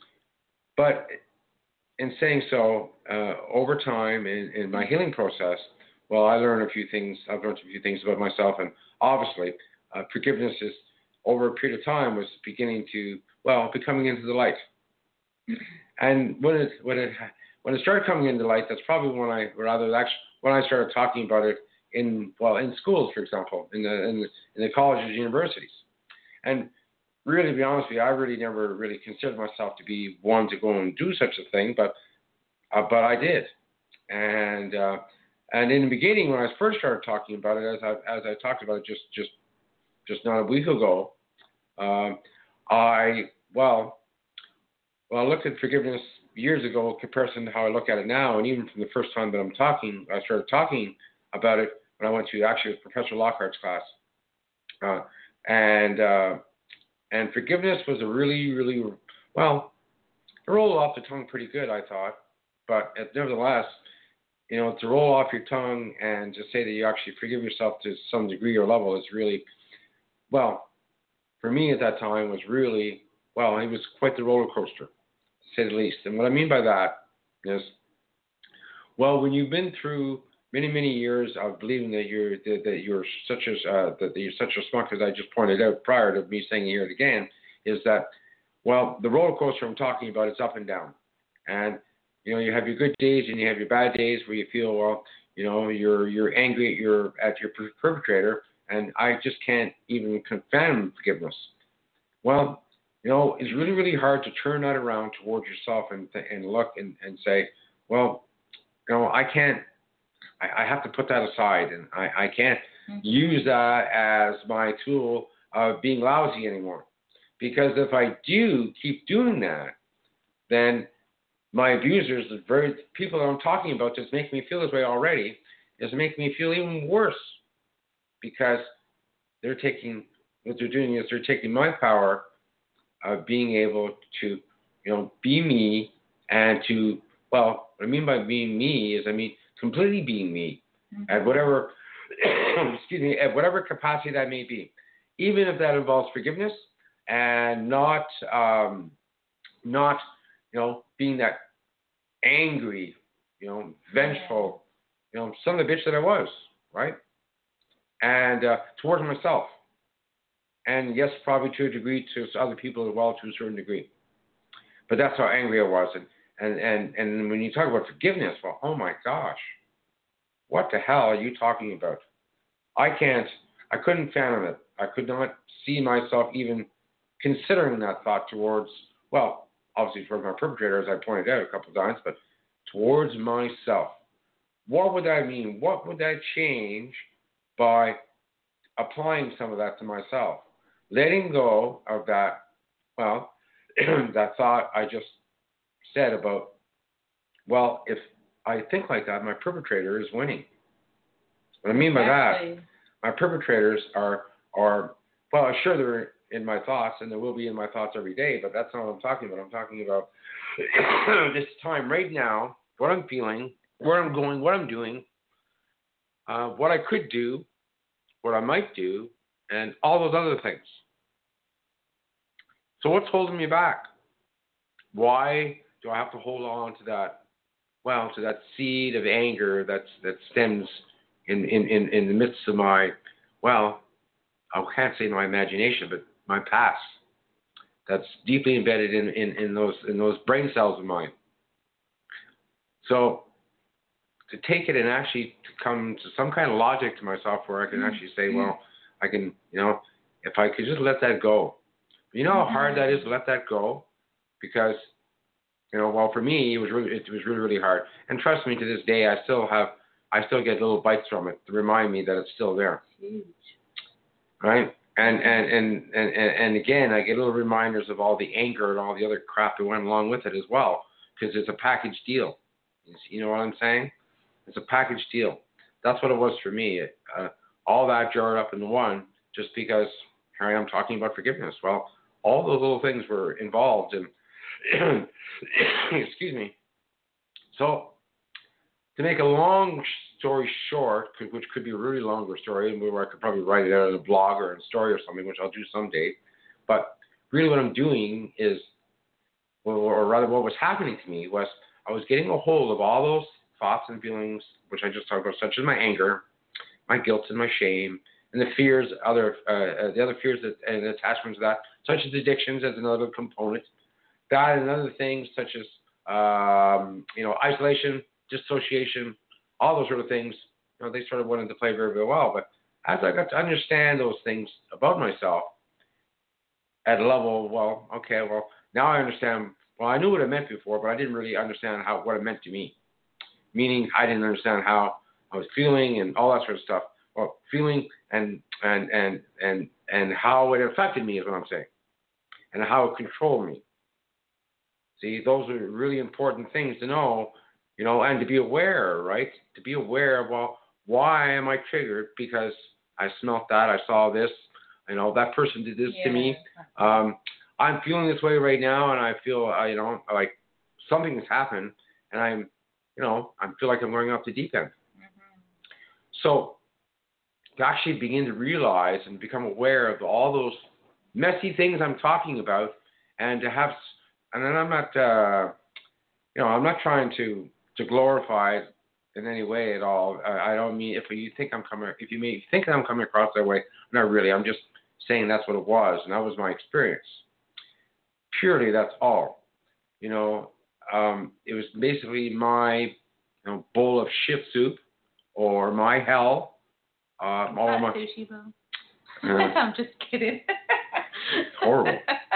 But in saying so, uh, over time in, in my healing process, well, I learned a few things. I've learned a few things about myself, and obviously, uh, forgiveness is over a period of time was beginning to, well, be coming into the light. And when it when it when it started coming into the light, that's probably when I, or rather, actually, when I started talking about it in well in schools, for example, in the in the, in the colleges, universities, and. Really, to be honest with you, I really never really considered myself to be one to go and do such a thing, but uh, but I did, and uh, and in the beginning when I first started talking about it, as I as I talked about it just just just not a week ago, uh, I well well I looked at forgiveness years ago in comparison to how I look at it now, and even from the first time that I'm talking, I started talking about it when I went to actually Professor Lockhart's class, uh, and. Uh, And forgiveness was a really, really, well, it rolled off the tongue pretty good, I thought. But nevertheless, you know, to roll off your tongue and to say that you actually forgive yourself to some degree or level is really, well, for me at that time was really, well, it was quite the roller coaster, to say the least. And what I mean by that is, well, when you've been through many, many years of believing that you're that, that you're such as uh, that you're such a schmuck, as I just pointed out prior to me saying here it again, is that well, the roller coaster I'm talking about is up and down, and you know you have your good days and you have your bad days where you feel well, you know you're you're angry at your at your perpetrator, and I just can't even fathom forgiveness. Well, you know it's really really hard to turn that around towards yourself and and look and, and say, well, you know I can't. I have to put that aside, and I, I can't mm-hmm. use that as my tool of being lousy anymore. Because if I do keep doing that, then my abusers, the very people that I'm talking about that's making me feel this way already, is making me feel even worse. Because they're taking, what they're doing is they're taking my power of being able to, you know, be me and to, well, what I mean by being me is, I mean, completely being me mm-hmm. at whatever, excuse me, at whatever capacity that may be, even if that involves forgiveness and not, um, not, you know, being that angry, you know, vengeful, you know, son of a bitch that I was, right? And uh, towards myself, and yes, probably to a degree to other people as well, to a certain degree. But that's how angry I was, and. And, and and when you talk about forgiveness, well, oh my gosh, what the hell are you talking about? I can't, I couldn't fathom it. I could not see myself even considering that thought towards, well, obviously towards my perpetrator, as I pointed out a couple of times, but towards myself. what would that mean? What would that change by applying some of that to myself? Letting go of that, well, that thought I just said about, well, if I think like that, my perpetrator is winning. What I mean by Exactly. that, my perpetrators are, are, well, sure, they're in my thoughts, and they will be in my thoughts every day, but that's not what I'm talking about. I'm talking about this time right now, what I'm feeling, where I'm going, what I'm doing, uh, what I could do, what I might do, and all those other things. So what's holding me back? Why do I have to hold on to that, well, to that seed of anger that's, that stems in, in, in, in the midst of my, well, I can't say my imagination, but my past that's deeply embedded in, in, in those in those brain cells of mine. So to take it and actually to come to some kind of logic to myself where I can actually say, well, I can, you know, if I could just let that go. You know how hard that is to let that go? Because, you know, well, for me, it was really, it was really, really hard. And trust me, to this day, I still have, I still get little bites from it to remind me that it's still there. Huge. Right? And, and, and, and, and again, I get little reminders of all the anger and all the other crap that went along with it as well, because it's a package deal. You know what I'm saying? It's a package deal. That's what it was for me. It, uh, all that jarred up into one just because here I am talking about forgiveness. Well, all those little things were involved. And excuse me. So to make a long story short, which could be a really longer story, and where I could probably write it out in a blog or in a story or something, which I'll do someday. But really what I'm doing is, or rather what was happening to me was I was getting a hold of all those thoughts and feelings, which I just talked about, such as my anger, my guilt and my shame, and the fears, other uh, the other fears that, and attachments to that, such as addictions as another component, that and other things such as um, you know, isolation, dissociation, all those sort of things. You know, they sort of went into play very, very well. But as I got to understand those things about myself at a level, well, okay, well, now I understand. Well, I knew what it meant before, but I didn't really understand how what it meant to me. Meaning, I didn't understand how I was feeling and all that sort of stuff. Well, feeling and and and and and how it affected me is what I'm saying, and how it controlled me. See, those are really important things to know, you know, and to be aware, right? To be aware of, well, why am I triggered? Because I smelt that, I saw this, you know, that person did this yeah. to me. Um, I'm feeling this way right now, and I feel, uh, you know, like something has happened, and I'm, you know, I feel like I'm going off the deep end. Mm-hmm. So to actually begin to realize and become aware of all those messy things I'm talking about, and to have, and then I'm not, uh, you know, I'm not trying to, to glorify it in any way at all. I, I don't mean, if you think I'm coming, if you may think I'm coming across that way, not really. I'm just saying that's what it was, and that was my experience. Purely, that's all. You know, um, it was basically my, you know, bowl of shit soup, or my hell. Uh, all of my sushi bowl. Uh, I'm just kidding. It's horrible.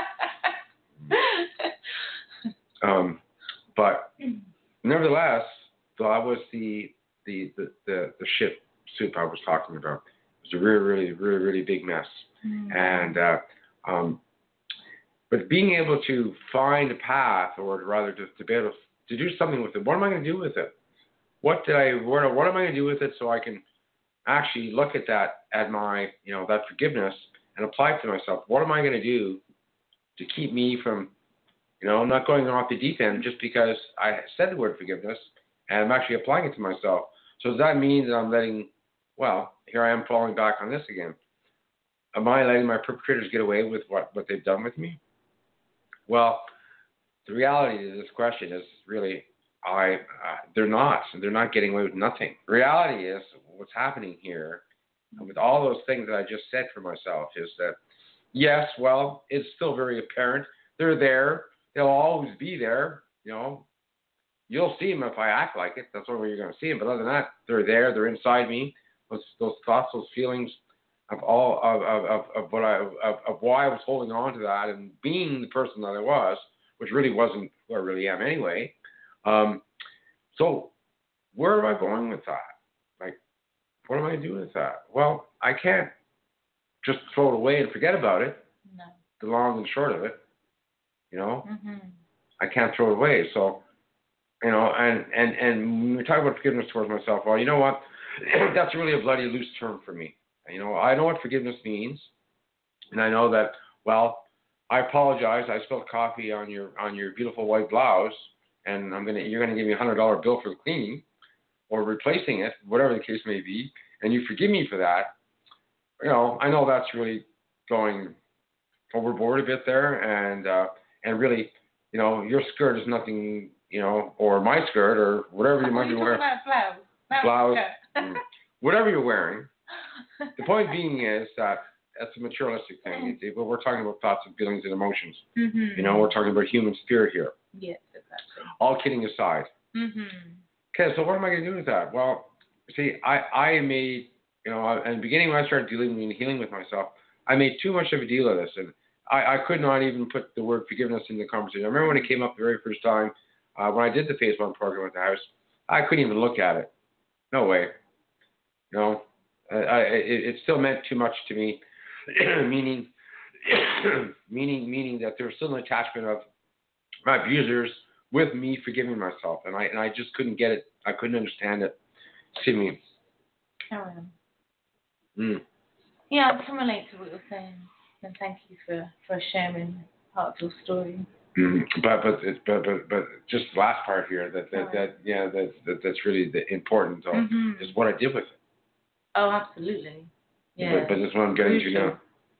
um, but nevertheless, that was the the, the the the shit soup I was talking about. It was a really, really, really, really big mess. Mm. And uh, um, but being able to find a path, or rather to, to be able to, to do something with it. What am I going to do with it? What did I? What, what am I going to do with it so I can actually look at that, at my, you know, that forgiveness and apply it to myself? What am I going to do to keep me from, you know, I'm not going off the deep end just because I said the word forgiveness and I'm actually applying it to myself? So does that mean that I'm letting, well, here I am falling back on this again. Am I letting my perpetrators get away with what, what they've done with me? Well, the reality of this question is really, I uh, they're not. They're not getting away with nothing. The reality is, what's happening here, with all those things that I just said for myself, is that, yes, well, it's still very apparent. They're there. They'll always be there. You know, you'll see them if I act like it. That's the only way you're going to see them. But other than that, they're there. They're inside me. Those, those thoughts, those feelings of all of of, of, of what I of, of why I was holding on to that and being the person that I was, which really wasn't who I really am anyway. Um, so where am I going with that? Like, what am I doing with that? Well, I can't just throw it away and forget about it. No. The long and short of it, you know, mm-hmm. I can't throw it away. So, you know, and, and, and when we talk about forgiveness towards myself, well, you know what? That's really a bloody loose term for me. You know, I know what forgiveness means, and I know that, well, I apologize. I spilled coffee on your on your beautiful white blouse, and I'm gonna you're gonna give me a hundred dollar bill for the cleaning or replacing it, whatever the case may be, and you forgive me for that. You know, I know that's really going overboard a bit there, and uh, and really, you know, your skirt is nothing, you know, or my skirt or whatever you might be wearing. About blouse. Blouse, whatever you're wearing. The point being is that that's a materialistic thing. But we're talking about thoughts and feelings and emotions. Mm-hmm. You know, we're talking about human spirit here. Yes, exactly. All kidding aside. Mm-hmm. Okay, so what am I going to do with that? Well, see, I, I made, you know, in the beginning when I started dealing and healing with myself, I made too much of a deal of this. And I, I could not even put the word forgiveness in the conversation. I remember when it came up the very first time, uh, when I did the phase one program at the house, I couldn't even look at it. No way. You know, I, I, it, it still meant too much to me. meaning, meaning, meaning that there was still an attachment of my abusers with me forgiving myself, and I and I just couldn't get it. I couldn't understand it. See me. Karen. Mm. Yeah, I can relate to what you're saying, and thank you for, for sharing part of your story. Mm. But but it's, but but but just the last part here that that, that yeah that, that that's really the important though, mm-hmm. is what I did with it. Oh, absolutely. Yeah. But, but that's what I'm getting to now.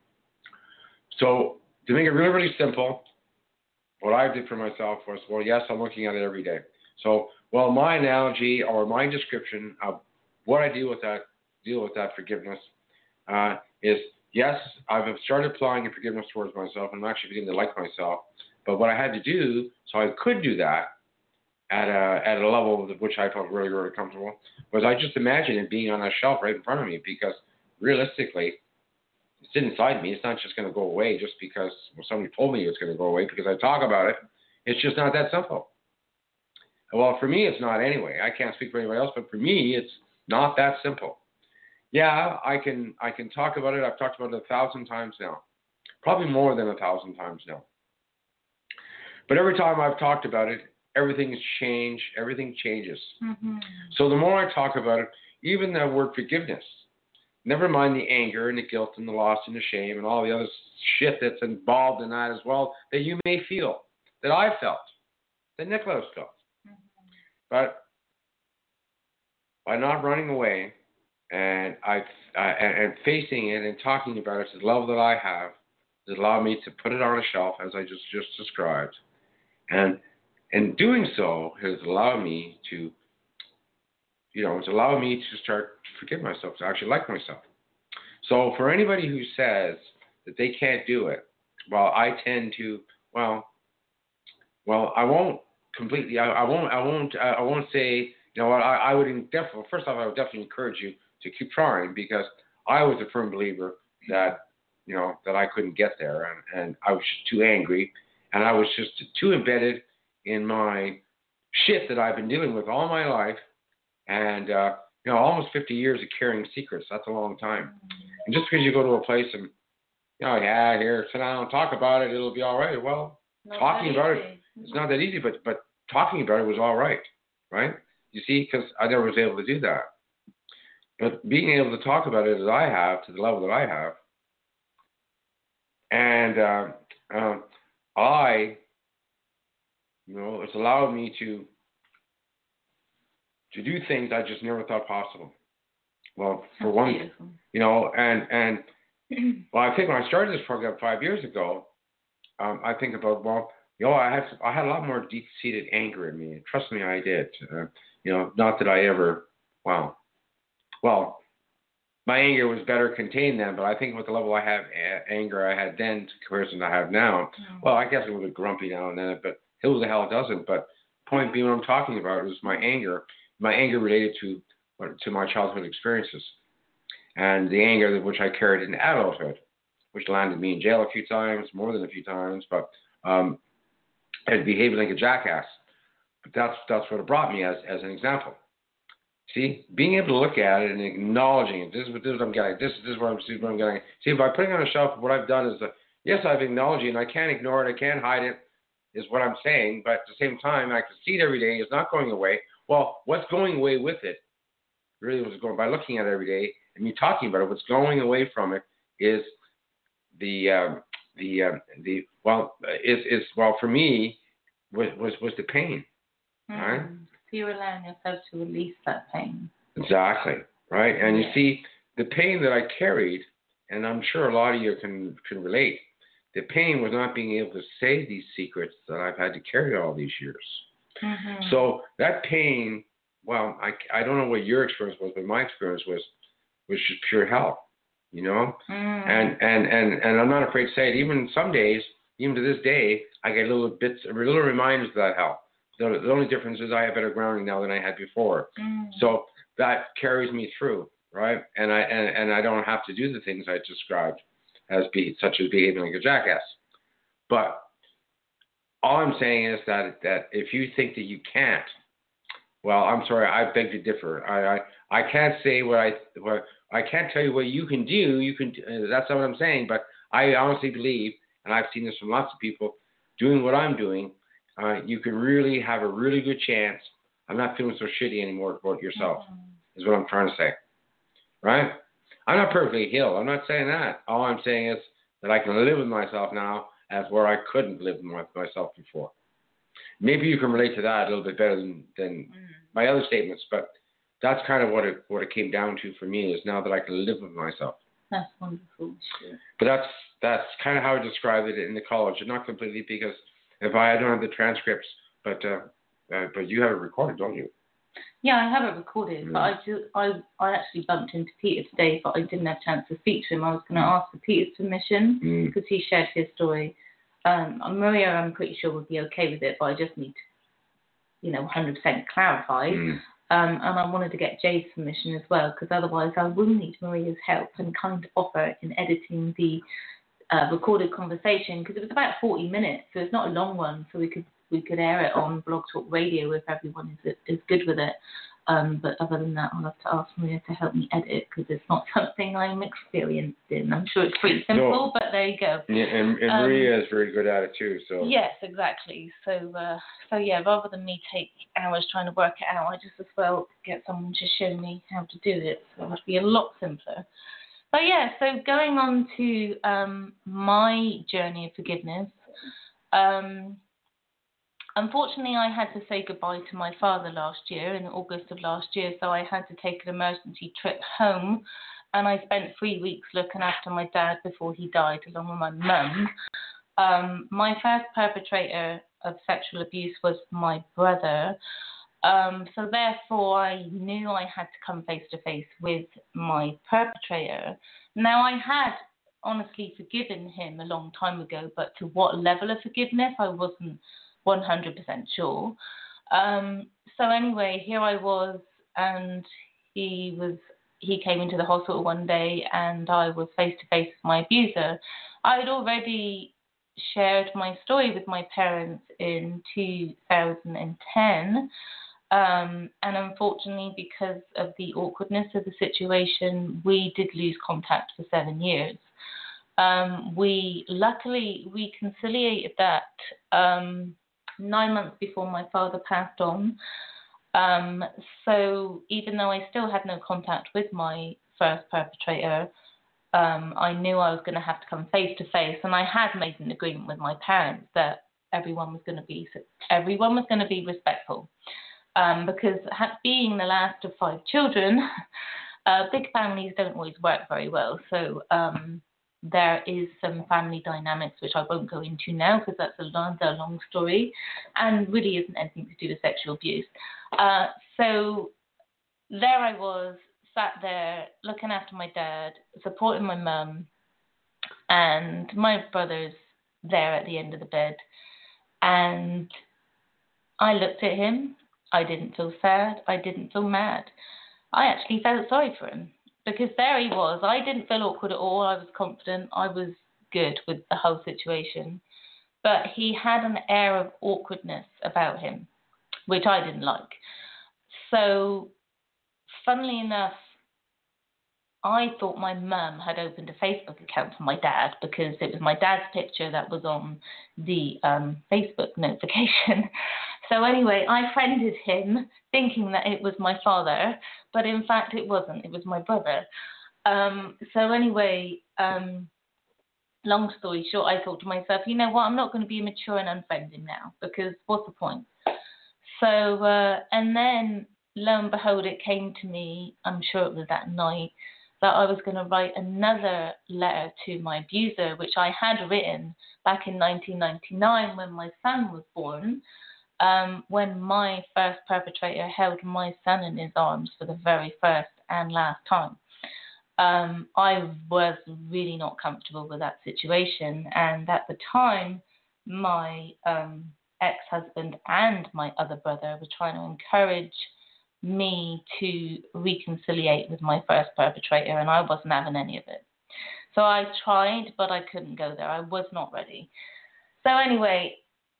So to make it really, really simple, what I did for myself was, well, yes, I'm looking at it every day. So, well, my analogy or my description of what I deal with that, deal with that forgiveness uh, is, yes, I've started applying forgiveness towards myself, and I'm actually beginning to like myself. But what I had to do, so I could do that at a at a level of which I felt really, really comfortable, was I just imagined it being on a shelf right in front of me, because realistically, it's inside me. It's not just going to go away just because well, somebody told me it's going to go away because I talk about it. It's just not that simple. Well, for me, it's not anyway. I can't speak for anybody else, but for me, it's not that simple. Yeah, I can I can talk about it. I've talked about it a thousand times now, probably more than a thousand times now. But every time I've talked about it, everything has changed. Everything changes. Mm-hmm. So the more I talk about it, even that word forgiveness, never mind the anger and the guilt and the loss and the shame and all the other shit that's involved in that as well, that you may feel, that I felt, that Nicholas felt. Mm-hmm. But by not running away and I uh, and, and facing it and talking about it to the level that I have, has allowed me to put it on a shelf, as I just, just described. And in doing so, has allowed me to You know, it's allowed me to start to forgive myself, to actually like myself. So for anybody who says that they can't do it, well, I tend to, well, well, I won't completely, I, I won't, I won't, I won't say, you know what, I, I would definitely, first off, I would definitely encourage you to keep trying, because I was a firm believer that, you know, that I couldn't get there, and, and I was just too angry, and I was just too embedded in my shit that I've been dealing with all my life. And, uh, you know, almost fifty years of carrying secrets, that's a long time. And just because you go to a place and, you know, yeah, here, sit down and talk about it, it'll be all right. Well, Not talking about easy. it, it's not that easy, but, but talking about it was all right, right? You see, because I never was able to do that. But being able to talk about it as I have, to the level that I have, and uh, um, I, you know, it's allowed me to to do things I just never thought possible. Well, for That's one, beautiful. you know, and, and well, I think when I started this program five years ago, um, I think about, well, you know, I had, I had a lot more deep-seated anger in me. Trust me, I did. Uh, you know, not that I ever, wow. Well, my anger was better contained then, but I think with the level I have a- anger I had then to comparison to I have now, mm. well, I guess it was a grumpy now and then, but who the hell doesn't? But point being, what I'm talking about was my anger. My anger related to to my childhood experiences, and the anger which I carried in adulthood, which landed me in jail a few times, more than a few times, but um, I behaved like a jackass. But that's that's what it brought me as as an example. See, being able to look at it and acknowledging it. This is what, this is what I'm getting. This, this is what I'm, this is what I'm getting. See, by putting on a shelf, what I've done is that, yes, I've acknowledged it, and I can't ignore it. I can't hide it, is what I'm saying. But at the same time, I can see it every day. It's not going away. Well, what's going away with it? Really, what's going by looking at it every day and me talking about it. What's going away from it is the um, the um, the well is is well for me was was was the pain. Mm. Right? So you're allowing yourself to release that pain. Exactly. Right. And yeah. you see the pain that I carried, and I'm sure a lot of you can can relate. The pain was not being able to say these secrets that I've had to carry all these years. Mm-hmm. So that pain, well, I, I don't know what your experience was, but my experience was was just pure hell, you know. Mm. And, and and and I'm not afraid to say it. Even some days, even to this day, I get little bits, little reminders of that hell. The, the only difference is I have better grounding now than I had before. Mm. So that carries me through, right? And I and, and I don't have to do the things I described as be such as behaving like a jackass. But all I'm saying is that that if you think that you can't, well, I'm sorry, I beg to differ. I I, I can't say what I what I can't tell you what you can do. You can uh, that's not what I'm saying. But I honestly believe, and I've seen this from lots of people, doing what I'm doing, uh, you can really have a really good chance. I'm not feeling so shitty anymore about yourself. Mm-hmm. Is what I'm trying to say, right? I'm not perfectly healed. I'm not saying that. All I'm saying is that I can live with myself now as where I couldn't live with myself before. Maybe you can relate to that a little bit better than, than mm. my other statements, but that's kind of what it what it came down to for me is now that I can live with myself. That's wonderful. Sure. But that's that's kind of how I described it in the college, and not completely because if I, I don't have the transcripts, but uh, uh, but you have it recorded, don't you? Yeah, I have it recorded, mm. but I, do, I I actually bumped into Peter today, but I didn't have a chance to speak to him. I was going to ask for Peter's permission because mm. he shared his story. Um, Maria, I'm pretty sure would be okay with it, but I just need to, you know, one hundred percent clarify. Mm. Um, and I wanted to get Jay's permission as well, because otherwise I will need Maria's help and kind offer in editing the uh, recorded conversation, because it was about forty minutes, so it's not a long one, so we could we could air it on Blog Talk Radio if everyone is is good with it. Um, but other than that, I'll have to ask Maria to help me edit because it's not something I'm experienced in. I'm sure it's pretty simple, no. but there you go. Yeah, and, and um, Maria is very good at it too. So yes, exactly. So uh, so yeah, rather than me take hours trying to work it out, I just as well get someone to show me how to do it. So it would be a lot simpler. But yeah, so going on to um, my journey of forgiveness. Um, Unfortunately, I had to say goodbye to my father last year, in August of last year, so I had to take an emergency trip home, and I spent three weeks looking after my dad before he died, along with my mum. Um, my first perpetrator of sexual abuse was my brother, um, so therefore I knew I had to come face-to-face with my perpetrator. Now, I had honestly forgiven him a long time ago, but to what level of forgiveness, I wasn't one hundred percent sure. Um, so anyway, here I was, and he was. He came into the hospital one day, and I was face to face with my abuser. I had already shared my story with my parents in two thousand ten, um, and unfortunately, because of the awkwardness of the situation, we did lose contact for seven years. Um, we luckily reconciliated that. Um, nine months before my father passed on. Um, so even though I still had no contact with my first perpetrator, um, I knew I was going to have to come face to face, and I had made an agreement with my parents that everyone was going to be everyone was going to be respectful, um, because being the last of five children, uh, big families don't always work very well. So um, there is some family dynamics which I won't go into now because that's a long, a long story and really isn't anything to do with sexual abuse. Uh, so there I was, sat there looking after my dad, supporting my mum, and my brother's there at the end of the bed. And I looked at him. I didn't feel sad. I didn't feel mad. I actually felt sorry for him. Because there he was. I didn't feel awkward at all. I was confident. I was good with the whole situation. But he had an air of awkwardness about him, which I didn't like. So funnily enough, I thought my mum had opened a Facebook account for my dad because it was my dad's picture that was on the um, Facebook notification. So anyway, I friended him thinking that it was my father, but in fact it wasn't. It was my brother. Um, so anyway, um, long story short, I thought to myself, you know what, I'm not going to be mature and unfriend him now because what's the point? So, uh, and then lo and behold, it came to me, I'm sure it was that night, that I was going to write another letter to my abuser, which I had written back in nineteen ninety-nine when my son was born, um, when my first perpetrator held my son in his arms for the very first and last time. Um, I was really not comfortable with that situation, and at the time, my um, ex-husband and my other brother were trying to encourage me to reconciliate with my first perpetrator, and I wasn't having any of it. So I tried, but I couldn't go there. I was not ready. So anyway,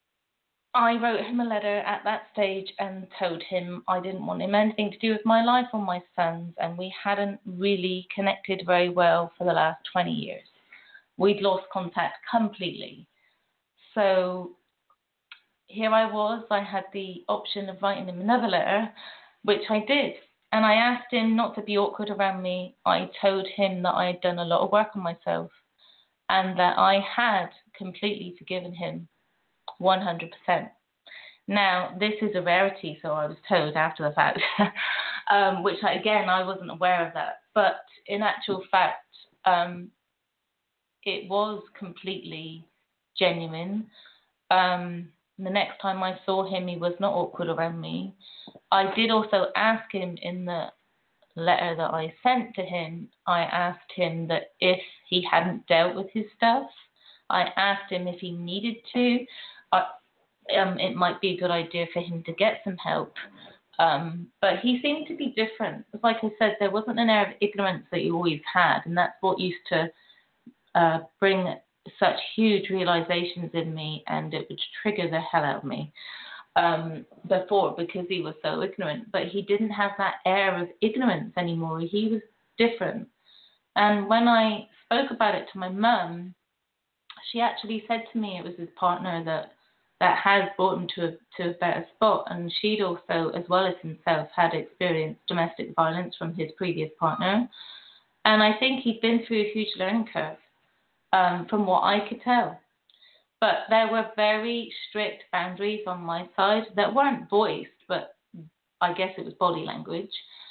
I wrote him a letter at that stage and told him I didn't want him anything to do with my life or my son's, and we hadn't really connected very well for the last twenty years. We'd lost contact completely. So here I was. I had the option of writing him another letter, which I did. And I asked him not to be awkward around me. I told him that I had done a lot of work on myself and that I had completely forgiven him one hundred percent. Now, this is a rarity, so I was told after the fact, um, which, I, again, I wasn't aware of that. But in actual fact, um, it was completely genuine. Um, the next time I saw him, he was not awkward around me. I did also ask him in the letter that I sent to him, I asked him that if he hadn't dealt with his stuff, I asked him if he needed to. I, um, it might be a good idea for him to get some help. Um, but he seemed to be different. Like I said, there wasn't an air of ignorance that he always had, and that's what used to uh, bring such huge realizations in me, and it would trigger the hell out of me um, before because he was so ignorant. But he didn't have that air of ignorance anymore. He was different. And when I spoke about it to my mum, she actually said to me it was his partner that that has brought him to a, to a better spot. And she'd also, as well as himself, had experienced domestic violence from his previous partner. And I think he'd been through a huge learning curve, um, from what I could tell. But there were very strict boundaries on my side that weren't voiced, but I guess it was body language.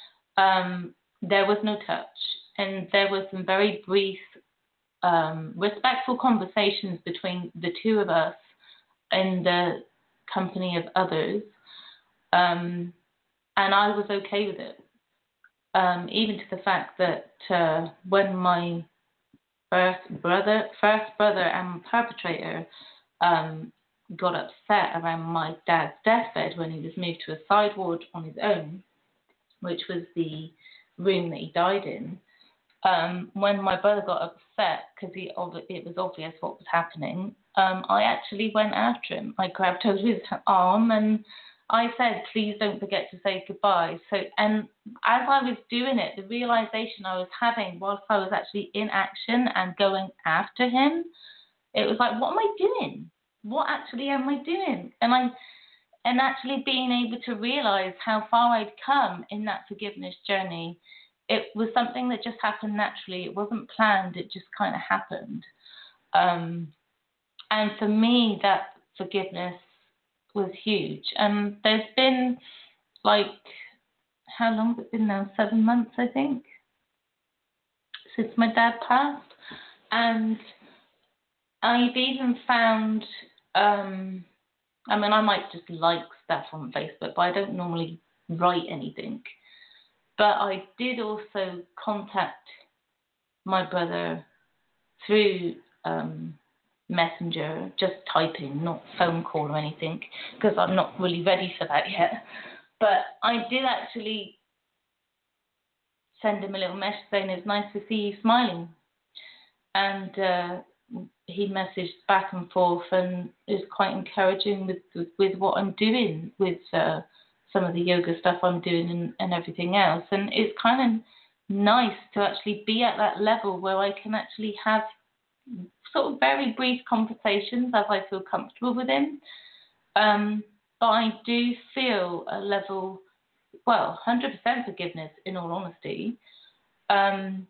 Um, there was no touch. And there were some very brief, um, respectful conversations between the two of us in the company of others. Um, and I was okay with it. Um, even to the fact that uh, when my first brother, first brother and perpetrator um, got upset around my dad's deathbed when he was moved to a side ward on his own, which was the room that he died in, um, when my brother got upset because he it was obvious what was happening, um, I actually went after him. I grabbed hold of his arm and I said, please don't forget to say goodbye. So, and as I was doing it, the realization I was having whilst I was actually in action and going after him, it was like, what am I doing? What actually am I doing? And I, and actually being able to realize how far I'd come in that forgiveness journey, it was something that just happened naturally. It wasn't planned. It just kind of happened. Um, and for me, that forgiveness was huge. And there's been like, how long has it been now? Seven months, I think, since my dad passed. And I've even found, um, I mean, I might just like stuff on Facebook, but I don't normally write anything. But I did also contact my brother through um, Messenger, just typing, not phone call or anything, because I'm not really ready for that yet. But I did actually send him a little message saying it's nice to see you smiling. And uh, he messaged back and forth and is quite encouraging with, with, with what I'm doing with uh, some of the yoga stuff I'm doing and, and everything else. And it's kind of nice to actually be at that level where I can actually have sort of very brief conversations as I feel comfortable with him. Um, but I do feel a level, well, one hundred percent forgiveness, in all honesty. Um,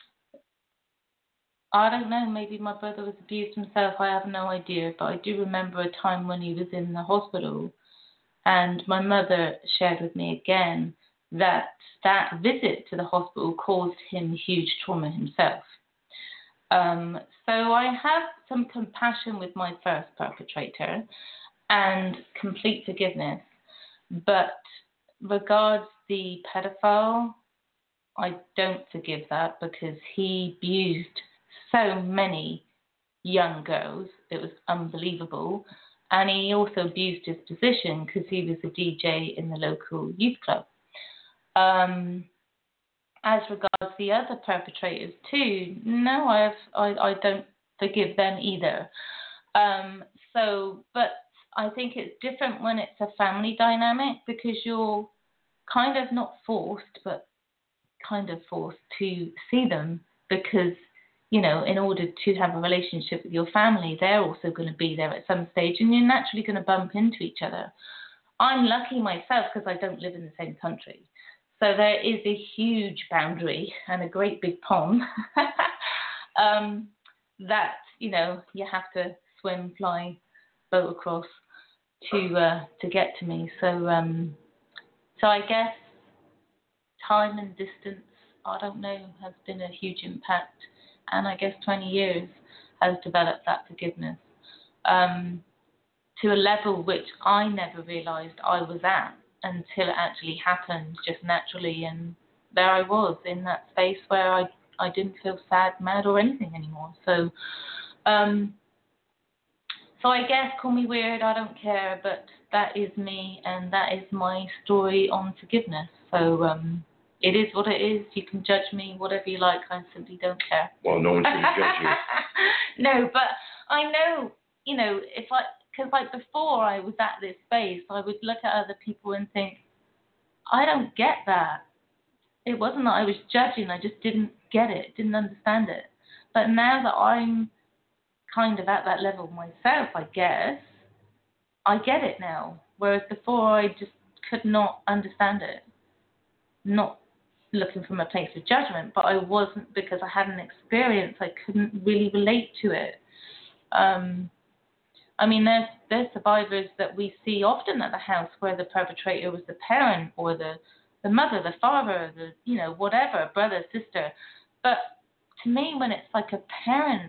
I don't know, maybe my brother was abused himself, I have no idea, but I do remember a time when he was in the hospital, and my mother shared with me again that that visit to the hospital caused him huge trauma himself. Um, so I have some compassion with my first perpetrator and complete forgiveness, but regards the pedophile, I don't forgive that because he abused so many young girls. It was unbelievable. And he also abused his position because he was a D J in the local youth club. Um, as regards the other perpetrators too, no, I have, I, I don't forgive them either. Um, so, but I think it's different when it's a family dynamic because you're kind of not forced, but kind of forced to see them because, you know, in order to have a relationship with your family, they're also going to be there at some stage and you're naturally going to bump into each other. I'm lucky myself because I don't live in the same country. So there is a huge boundary and a great big pond um, that, you know, you have to swim, fly, boat across to uh, to get to me. So, um, so I guess time and distance, I don't know, has been a huge impact. And I guess twenty years has developed that forgiveness um, to a level which I never realised I was at until it actually happened just naturally. And there I was in that space where I, I didn't feel sad, mad or anything anymore. So, um, so I guess call me weird, I don't care, but that is me and that is my story on forgiveness. So, um, it is what it is. You can judge me, whatever you like. I simply don't care. Well, no one should judge you. No, but I know, you know, if I, because like before I was at this space, I would look at other people and think, I don't get that. It wasn't that I was judging. I just didn't get it, didn't understand it. But now that I'm kind of at that level myself, I guess, I get it now. Whereas before I just could not understand it. Not looking from a place of judgment, but I wasn't, because I had an experience, I couldn't really relate to it. Um, I mean, there's there's survivors that we see often at the house where the perpetrator was the parent or the, the mother, the father, the, you know, whatever, brother, sister. But to me, when it's like a parent,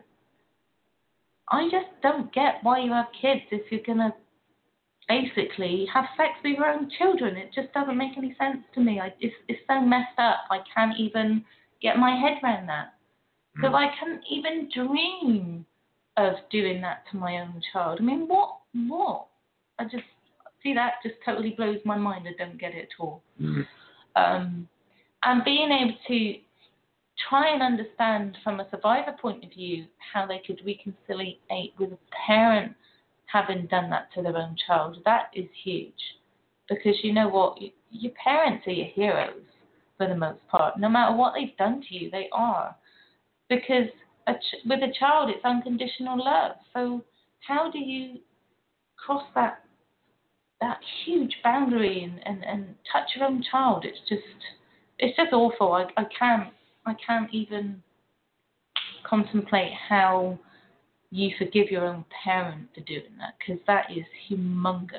I just don't get why you have kids if you're going to basically have sex with your own children. It just doesn't make any sense to me. I, it's, it's so messed up. I can't even get my head around that. Because mm. I couldn't even dream of doing that to my own child. I mean, what? What? I just, see, that just totally blows my mind. I don't get it at all. Mm. Um, and being able to try and understand from a survivor point of view how they could reconciliate with a parent having done that to their own child, that is huge. Because you know what? Your parents are your heroes for the most part. No matter what they've done to you, they are. Because a ch- with a child, it's unconditional love. So how do you cross that that huge boundary and, and, and touch your own child? It's just it's just awful. I, I can't I can't even contemplate how you forgive your own parent for doing that, because that is humongous.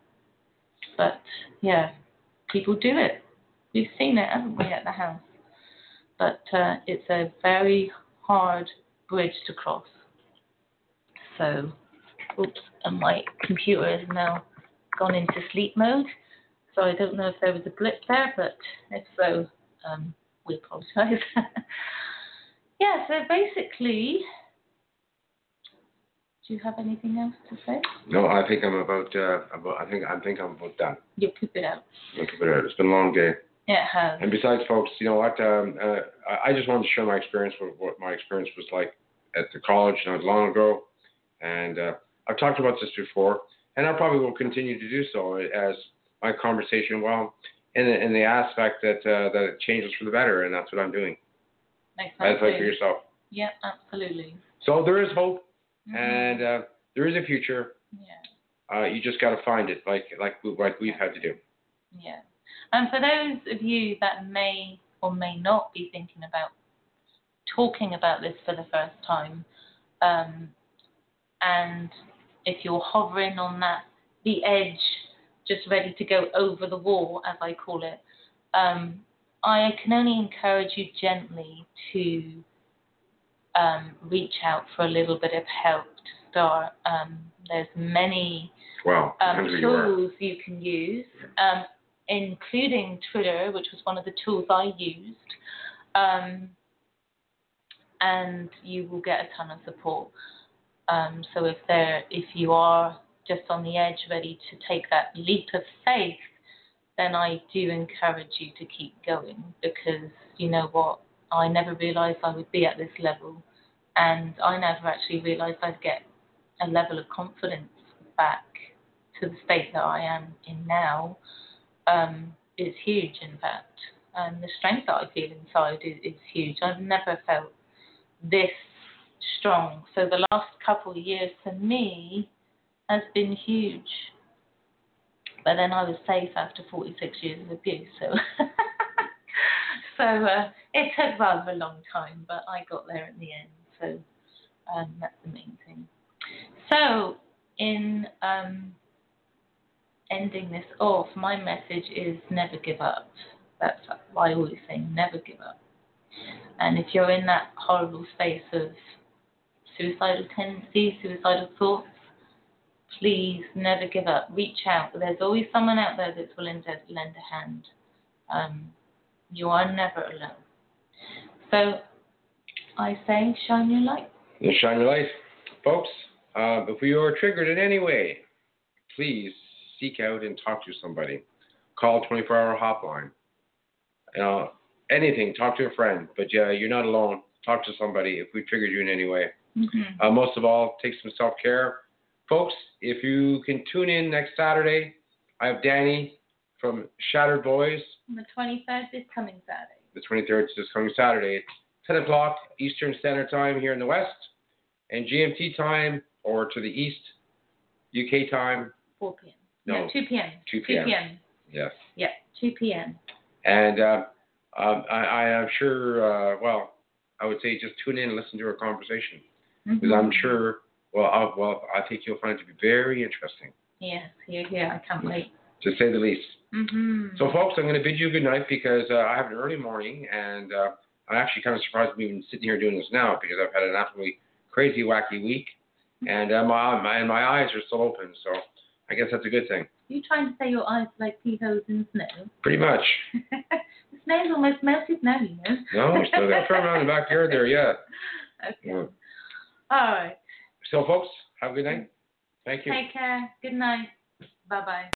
But yeah, people do it. We've seen it, haven't we, at the house? But uh, it's a very hard bridge to cross. So, oops, and my computer has now gone into sleep mode. So I don't know if there was a blip there, but if so, um, we apologise. Yeah, so basically, do you have anything else to say? No, I think I'm about. Uh, about. I think. I think I'm about done. You keep it out. I'll keep it out. It's been a long day. Yeah, it has. And besides, folks, you know what? Um, uh, I just wanted to share my experience, what, what my experience was like at the college not long ago, and uh, I've talked about this before, and I probably will continue to do so as my conversation well in the, in the aspect that uh, that it changes for the better, and that's what I'm doing. Exactly. That's like for yourself. Yeah, absolutely. So there is hope, Mm-hmm. and uh, there is a future. Yeah. Uh, you just got to find it, like like we, like we've had to do. Yeah. And for those of you that may or may not be thinking about talking about this for the first time, um, and if you're hovering on that, the edge, just ready to go over the wall, as I call it, um, I can only encourage you gently to um, reach out for a little bit of help to start. Um, there's many Wow. um, You tools you can use, um, including Twitter, which was one of the tools I used, um, and you will get a ton of support. Um, so if there, if you are just on the edge, ready to take that leap of faith, then I do encourage you to keep going, because you know what, I never realised I would be at this level, and I never actually realised I'd get a level of confidence back to the state that I am in now. Um, is huge, in fact, and the strength that I feel inside is, is huge. I've never felt this strong. So the last couple of years for me has been huge. But then I was safe after forty-six years of abuse, so so uh, it took rather a long time, but I got there in the end. So um, that's the main thing. So in um, ending this off, my message is never give up. That's what I always say, never give up. And if you're in that horrible space of suicidal tendencies, suicidal thoughts, please never give up. Reach out. There's always someone out there that's willing to lend a hand. Um, you are never alone. So I say, shine your light. You shine your light. Folks, uh, if you are triggered in any way, please seek out and talk to somebody. Call twenty-four hour hotline. You know, anything, talk to a friend. But yeah, you're not alone. Talk to somebody if we triggered you in any way. Mm-hmm. Uh, most of all, take some self-care. Folks, if you can tune in next Saturday, I have Danny from Shattered Boys. The twenty-third is coming Saturday. The twenty-third is coming Saturday. ten o'clock Eastern Standard Time here in the West. And G M T time, or to the East, U K time. four p.m. No, no two p.m. two p.m. two p.m. Yes. Yeah, two p.m. And uh, um, I, I am sure, uh, well, I would say just tune in and listen to our conversation. Because Mm-hmm. I'm sure, well, I, well, I think you'll find it to be very interesting. Yes, here, here. I can't wait. To say the least. Mm-hmm. So, folks, I'm going to bid you good night because uh, I have an early morning, and uh, I'm actually kind of surprised I'm even sitting here doing this now because I've had an absolutely crazy, wacky week, and uh, my, my and my eyes are still open, so I guess that's a good thing. Are you trying to say your eyes are like pea holes in snow? Pretty much. The snow's almost melted now, you know. No, we still got firm around the backyard there, yeah. Okay. Yeah. All right. So, folks, have a good night. Thank you. Take care. Good night. Bye-bye.